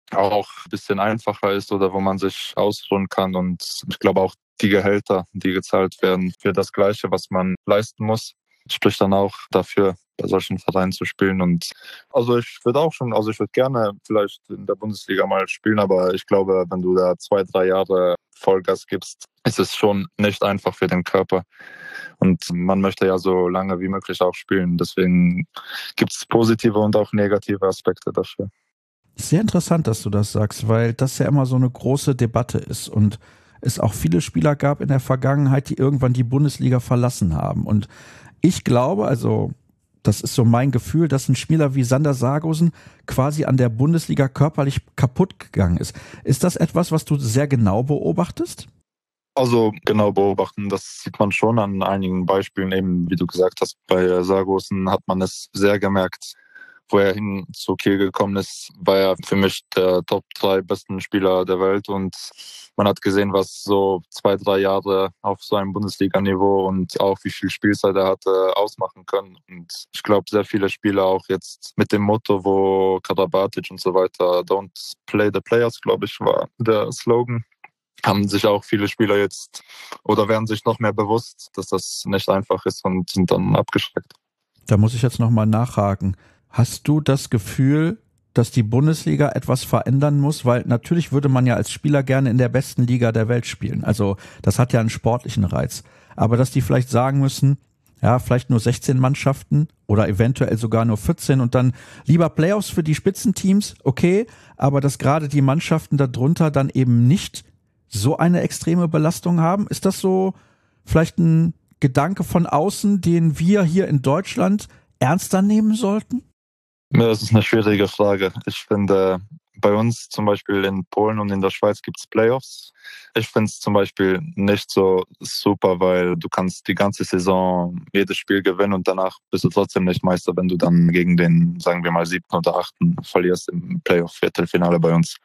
auch ein bisschen einfacher ist oder wo man sich ausruhen kann. Und ich glaube auch die Gehälter, die gezahlt werden für das Gleiche, was man leisten muss, spricht dann auch dafür, bei solchen Vereinen zu spielen. Und also ich würde auch schon, also ich würde gerne vielleicht in der Bundesliga mal spielen, aber ich glaube, wenn du da zwei, drei Jahre Vollgas gibst, ist es schon nicht einfach für den Körper. Und man möchte ja so lange wie möglich auch spielen. Deswegen gibt es positive und auch negative Aspekte dafür. Sehr interessant, dass du das sagst, weil das ja immer so eine große Debatte ist und es auch viele Spieler gab in der Vergangenheit, die irgendwann die Bundesliga verlassen haben. Und ich glaube, also das ist so mein Gefühl, dass ein Spieler wie Sander Sargosen quasi an der Bundesliga körperlich kaputt gegangen ist. Ist das etwas, was du sehr genau beobachtest? Also genau beobachten, das sieht man schon an einigen Beispielen, eben wie du gesagt hast, bei Sargosen hat man es sehr gemerkt. Wo er hin zu Kiel gekommen ist, war er für mich der Top drei besten Spieler der Welt und man hat gesehen, was so zwei, drei Jahre auf so einem Bundesliga-Niveau und auch wie viel Spielzeit er hatte, ausmachen können. Und ich glaube, sehr viele Spieler auch jetzt mit dem Motto, wo Karabatic und so weiter, don't play the players, glaube ich, war der Slogan, haben sich auch viele Spieler jetzt oder werden sich noch mehr bewusst, dass das nicht einfach ist und sind dann abgeschreckt. Da muss ich jetzt nochmal nachhaken. Hast du das Gefühl, dass die Bundesliga etwas verändern muss? Weil natürlich würde man ja als Spieler gerne in der besten Liga der Welt spielen. Also das hat ja einen sportlichen Reiz. Aber dass die vielleicht sagen müssen, ja, vielleicht nur sechzehn Mannschaften oder eventuell sogar nur vierzehn und dann lieber Playoffs für die Spitzenteams, okay, aber dass gerade die Mannschaften darunter dann eben nicht so eine extreme Belastung haben. Ist das so vielleicht ein Gedanke von außen, den wir hier in Deutschland ernster nehmen sollten? Ja, das ist eine schwierige Frage. Ich finde, bei uns zum Beispiel in Polen und in der Schweiz gibt es Playoffs. Ich finde es zum Beispiel nicht so super, weil du kannst die ganze Saison jedes Spiel gewinnen und danach bist du trotzdem nicht Meister, wenn du dann gegen den, sagen wir mal, siebten oder achten verlierst im Playoff-Viertelfinale bei uns.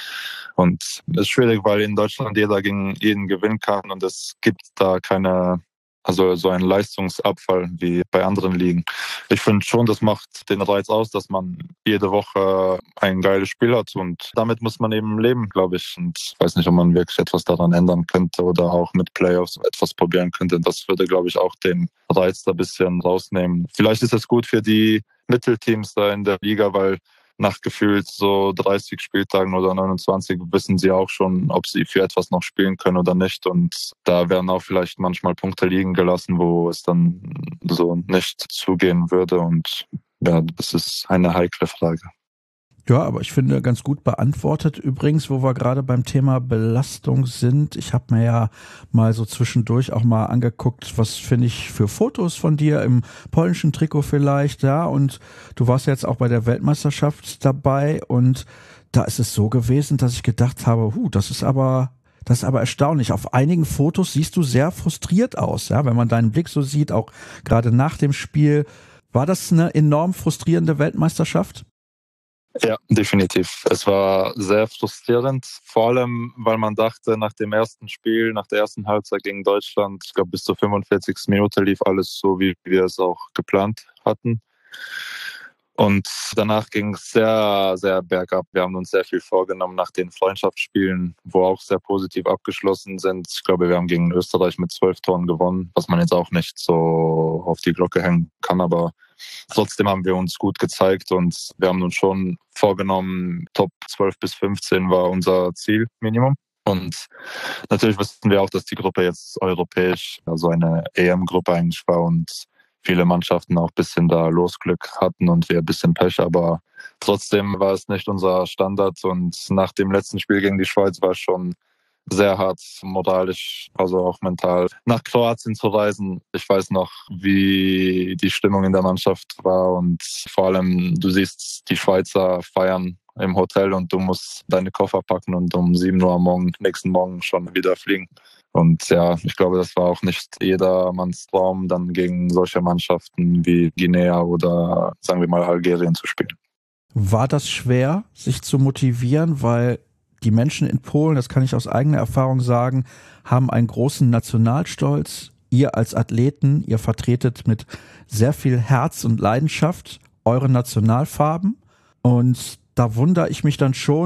Und es ist schwierig, weil in Deutschland jeder gegen jeden gewinnen kann und es gibt da keine... Also so ein Leistungsabfall wie bei anderen Ligen. Ich finde schon, das macht den Reiz aus, dass man jede Woche ein geiles Spiel hat und damit muss man eben leben, glaube ich. Und ich weiß nicht, ob man wirklich etwas daran ändern könnte oder auch mit Playoffs etwas probieren könnte. Das würde, glaube ich, auch den Reiz da ein bisschen rausnehmen. Vielleicht ist es gut für die Mittelteams da in der Liga, weil nach gefühlt so dreißig Spieltagen oder neunundzwanzig wissen sie auch schon, ob sie für etwas noch spielen können oder nicht. Und da werden auch vielleicht manchmal Punkte liegen gelassen, wo es dann so nicht zugehen würde. Und ja, das ist eine heikle Frage. Ja, aber ich finde ganz gut beantwortet. Übrigens, wo wir gerade beim Thema Belastung sind, ich habe mir ja mal so zwischendurch auch mal angeguckt, was finde ich für Fotos von dir im polnischen Trikot vielleicht, ja, und du warst jetzt auch bei der Weltmeisterschaft dabei und da ist es so gewesen, dass ich gedacht habe, huh, das ist aber, das ist aber erstaunlich. Auf einigen Fotos siehst du sehr frustriert aus, ja, wenn man deinen Blick so sieht, auch gerade nach dem Spiel. War das eine enorm frustrierende Weltmeisterschaft? Ja, definitiv. Es war sehr frustrierend, vor allem, weil man dachte, nach dem ersten Spiel, nach der ersten Halbzeit gegen Deutschland, ich glaube bis zur fünfundvierzigsten Minute lief alles so, wie wir es auch geplant hatten. Und danach ging es sehr, sehr bergab. Wir haben uns sehr viel vorgenommen nach den Freundschaftsspielen, wo auch sehr positiv abgeschlossen sind. Ich glaube, wir haben gegen Österreich mit zwölf Toren gewonnen, was man jetzt auch nicht so auf die Glocke hängen kann, aber trotzdem haben wir uns gut gezeigt und wir haben uns schon vorgenommen, Top zwölf bis fünfzehn war unser Zielminimum. Und natürlich wussten wir auch, dass die Gruppe jetzt europäisch, also eine E M-Gruppe eigentlich war und viele Mannschaften auch ein bisschen da Losglück hatten und wir ein bisschen Pech, aber trotzdem war es nicht unser Standard und nach dem letzten Spiel gegen die Schweiz war es schon sehr hart, moralisch, also auch mental, nach Kroatien zu reisen. Ich weiß noch, wie die Stimmung in der Mannschaft war und vor allem, du siehst die Schweizer feiern im Hotel und du musst deine Koffer packen und um sieben Uhr am Morgen, nächsten Morgen schon wieder fliegen. Und ja, ich glaube, das war auch nicht jedermanns Traum, dann gegen solche Mannschaften wie Guinea oder sagen wir mal Algerien zu spielen. War das schwer, sich zu motivieren, weil die Menschen in Polen, das kann ich aus eigener Erfahrung sagen, haben einen großen Nationalstolz. Ihr als Athleten, ihr vertretet mit sehr viel Herz und Leidenschaft eure Nationalfarben. Und da wundere ich mich dann schon,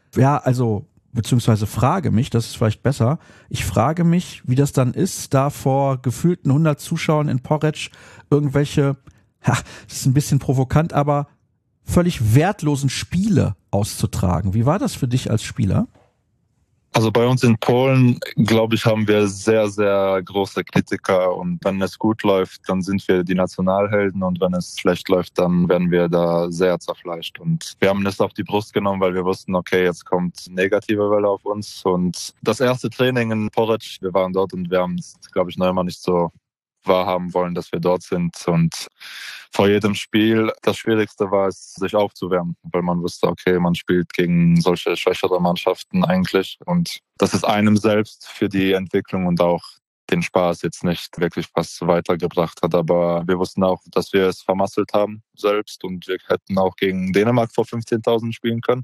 Ja, also beziehungsweise frage mich, das ist vielleicht besser, ich frage mich, wie das dann ist, da vor gefühlten hundert Zuschauern in Poreč irgendwelche, ja, das ist ein bisschen provokant, aber völlig wertlosen Spiele auszutragen. Wie war das für dich als Spieler? Also bei uns in Polen, glaube ich, haben wir sehr, sehr große Kritiker und wenn es gut läuft, dann sind wir die Nationalhelden und wenn es schlecht läuft, dann werden wir da sehr zerfleischt. Und wir haben das auf die Brust genommen, weil wir wussten, okay, jetzt kommt negative Welle auf uns. Und das erste Training in Poreč, wir waren dort und wir haben es, glaube ich, noch immer nicht so wahrhaben wollen, dass wir dort sind. Und vor jedem Spiel, das Schwierigste war es, sich aufzuwärmen, weil man wusste, okay, man spielt gegen solche schwächere Mannschaften eigentlich. Und das ist einem selbst für die Entwicklung und auch den Spaß jetzt nicht wirklich was weitergebracht hat. Aber wir wussten auch, dass wir es vermasselt haben selbst und wir hätten auch gegen Dänemark vor fünfzehntausend spielen können.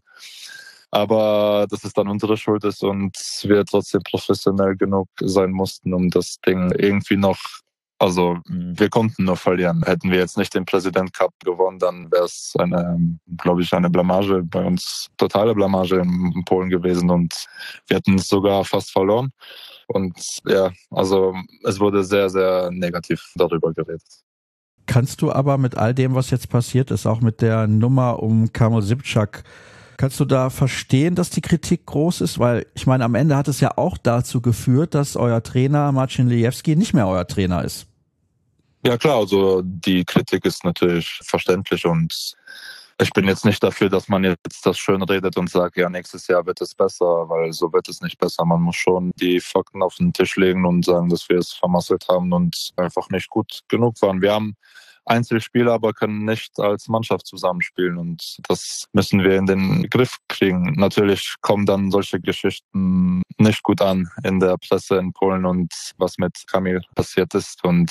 Aber dass es dann unsere Schuld ist und wir trotzdem professionell genug sein mussten, um das Ding irgendwie noch, also wir konnten nur verlieren. Hätten wir jetzt nicht den President Cup gewonnen, dann wäre es eine, glaube ich, eine Blamage bei uns, totale Blamage in Polen gewesen und wir hätten es sogar fast verloren. Und ja, also es wurde sehr, sehr negativ darüber geredet. Kannst du aber mit all dem, was jetzt passiert ist, auch mit der Nummer um Kamil Šipčák, kannst du da verstehen, dass die Kritik groß ist? Weil ich meine, am Ende hat es ja auch dazu geführt, dass euer Trainer Marcin Lejewski nicht mehr euer Trainer ist. Ja klar, also die Kritik ist natürlich verständlich und ich bin jetzt nicht dafür, dass man jetzt das schön redet und sagt, ja, nächstes Jahr wird es besser, weil so wird es nicht besser. Man muss schon die Fakten auf den Tisch legen und sagen, dass wir es vermasselt haben und einfach nicht gut genug waren. Wir haben Einzelspieler, aber können nicht als Mannschaft zusammenspielen und das müssen wir in den Griff kriegen. Natürlich kommen dann solche Geschichten nicht gut an in der Presse in Polen und was mit Kamil passiert ist und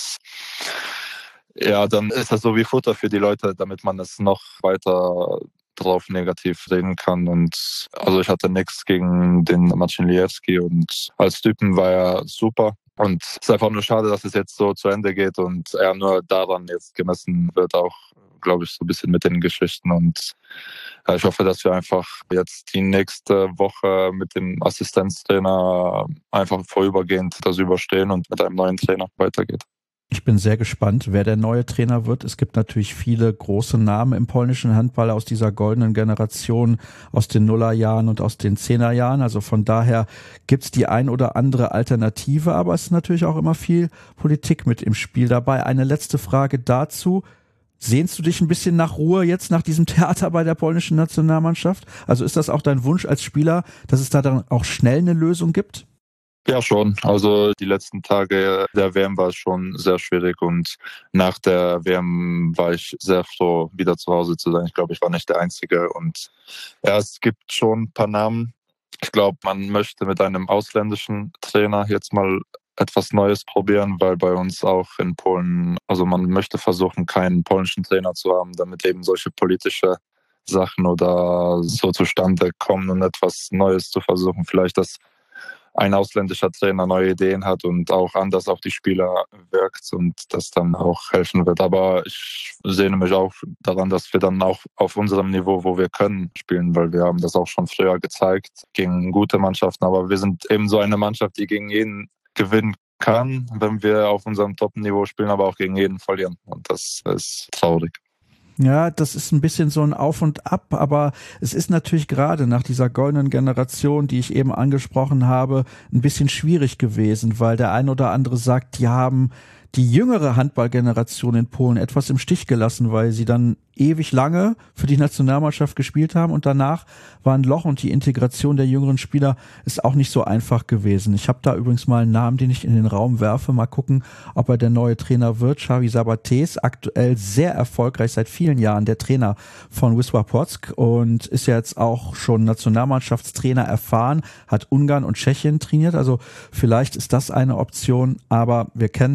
ja, dann ist das so wie Futter für die Leute, damit man es noch weiter drauf negativ reden kann. Und also ich hatte nichts gegen den Marcin Lejewski und als Typen war er super. Und es ist einfach nur schade, dass es jetzt so zu Ende geht und er nur daran jetzt gemessen wird, auch, glaube ich, so ein bisschen mit den Geschichten. Und ja, ich hoffe, dass wir einfach jetzt die nächste Woche mit dem Assistenztrainer einfach vorübergehend das überstehen und mit einem neuen Trainer weitergeht. Ich bin sehr gespannt, wer der neue Trainer wird. Es gibt natürlich viele große Namen im polnischen Handball aus dieser goldenen Generation, aus den Nullerjahren und aus den Zehnerjahren. Also von daher gibt's die ein oder andere Alternative, aber es ist natürlich auch immer viel Politik mit im Spiel dabei. Eine letzte Frage dazu. Sehnst du dich ein bisschen nach Ruhe jetzt nach diesem Theater bei der polnischen Nationalmannschaft? Also ist das auch dein Wunsch als Spieler, dass es da dann auch schnell eine Lösung gibt? Ja, schon. Also die letzten Tage der W M war es schon sehr schwierig und nach der W M war ich sehr froh, wieder zu Hause zu sein. Ich glaube, ich war nicht der Einzige und ja, es gibt schon ein paar Namen. Ich glaube, man möchte mit einem ausländischen Trainer jetzt mal etwas Neues probieren, weil bei uns auch in Polen, also man möchte versuchen, keinen polnischen Trainer zu haben, damit eben solche politische Sachen oder so zustande kommen und etwas Neues zu versuchen. Vielleicht, dass ein ausländischer Trainer neue Ideen hat und auch anders auf die Spieler wirkt und das dann auch helfen wird. Aber ich sehne mich auch daran, dass wir dann auch auf unserem Niveau, wo wir können, spielen, weil wir haben das auch schon früher gezeigt gegen gute Mannschaften. Aber wir sind eben so eine Mannschaft, die gegen jeden gewinnen kann, wenn wir auf unserem Top-Niveau spielen, aber auch gegen jeden verlieren. Und das ist traurig. Ja, das ist ein bisschen so ein Auf und Ab, aber es ist natürlich gerade nach dieser goldenen Generation, die ich eben angesprochen habe, ein bisschen schwierig gewesen, weil der ein oder andere sagt, die haben die jüngere Handballgeneration in Polen etwas im Stich gelassen, weil sie dann ewig lange für die Nationalmannschaft gespielt haben und danach war ein Loch und die Integration der jüngeren Spieler ist auch nicht so einfach gewesen. Ich habe da übrigens mal einen Namen, den ich in den Raum werfe. Mal gucken, ob er der neue Trainer wird. Xavi Sabates, aktuell sehr erfolgreich seit vielen Jahren der Trainer von Wisła Płock und ist ja jetzt auch schon Nationalmannschaftstrainer erfahren, hat Ungarn und Tschechien trainiert. Also vielleicht ist das eine Option, aber wir kennen es ja,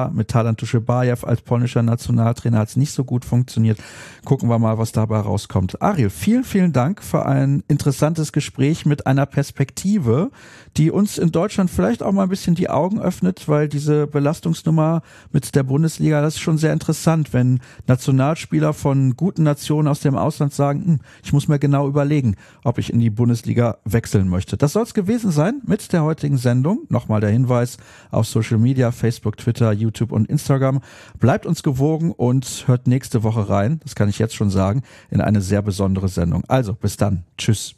Trainer. Mit Talan Tuschebajew als polnischer Nationaltrainer hat es nicht so gut funktioniert. Gucken wir mal, was dabei rauskommt. Ariel, vielen, vielen Dank für ein interessantes Gespräch mit einer Perspektive, die uns in Deutschland vielleicht auch mal ein bisschen die Augen öffnet, weil diese Belastungsnummer mit der Bundesliga, das ist schon sehr interessant, wenn Nationalspieler von guten Nationen aus dem Ausland sagen, hm, ich muss mir genau überlegen, ob ich in die Bundesliga wechseln möchte. Das soll es gewesen sein mit der heutigen Sendung. Nochmal der Hinweis auf Social Media, Facebook, Twitter, YouTube und Instagram. Bleibt uns gewogen und hört nächste Woche rein, das kann ich jetzt schon sagen, in eine sehr besondere Sendung. Also, bis dann. Tschüss.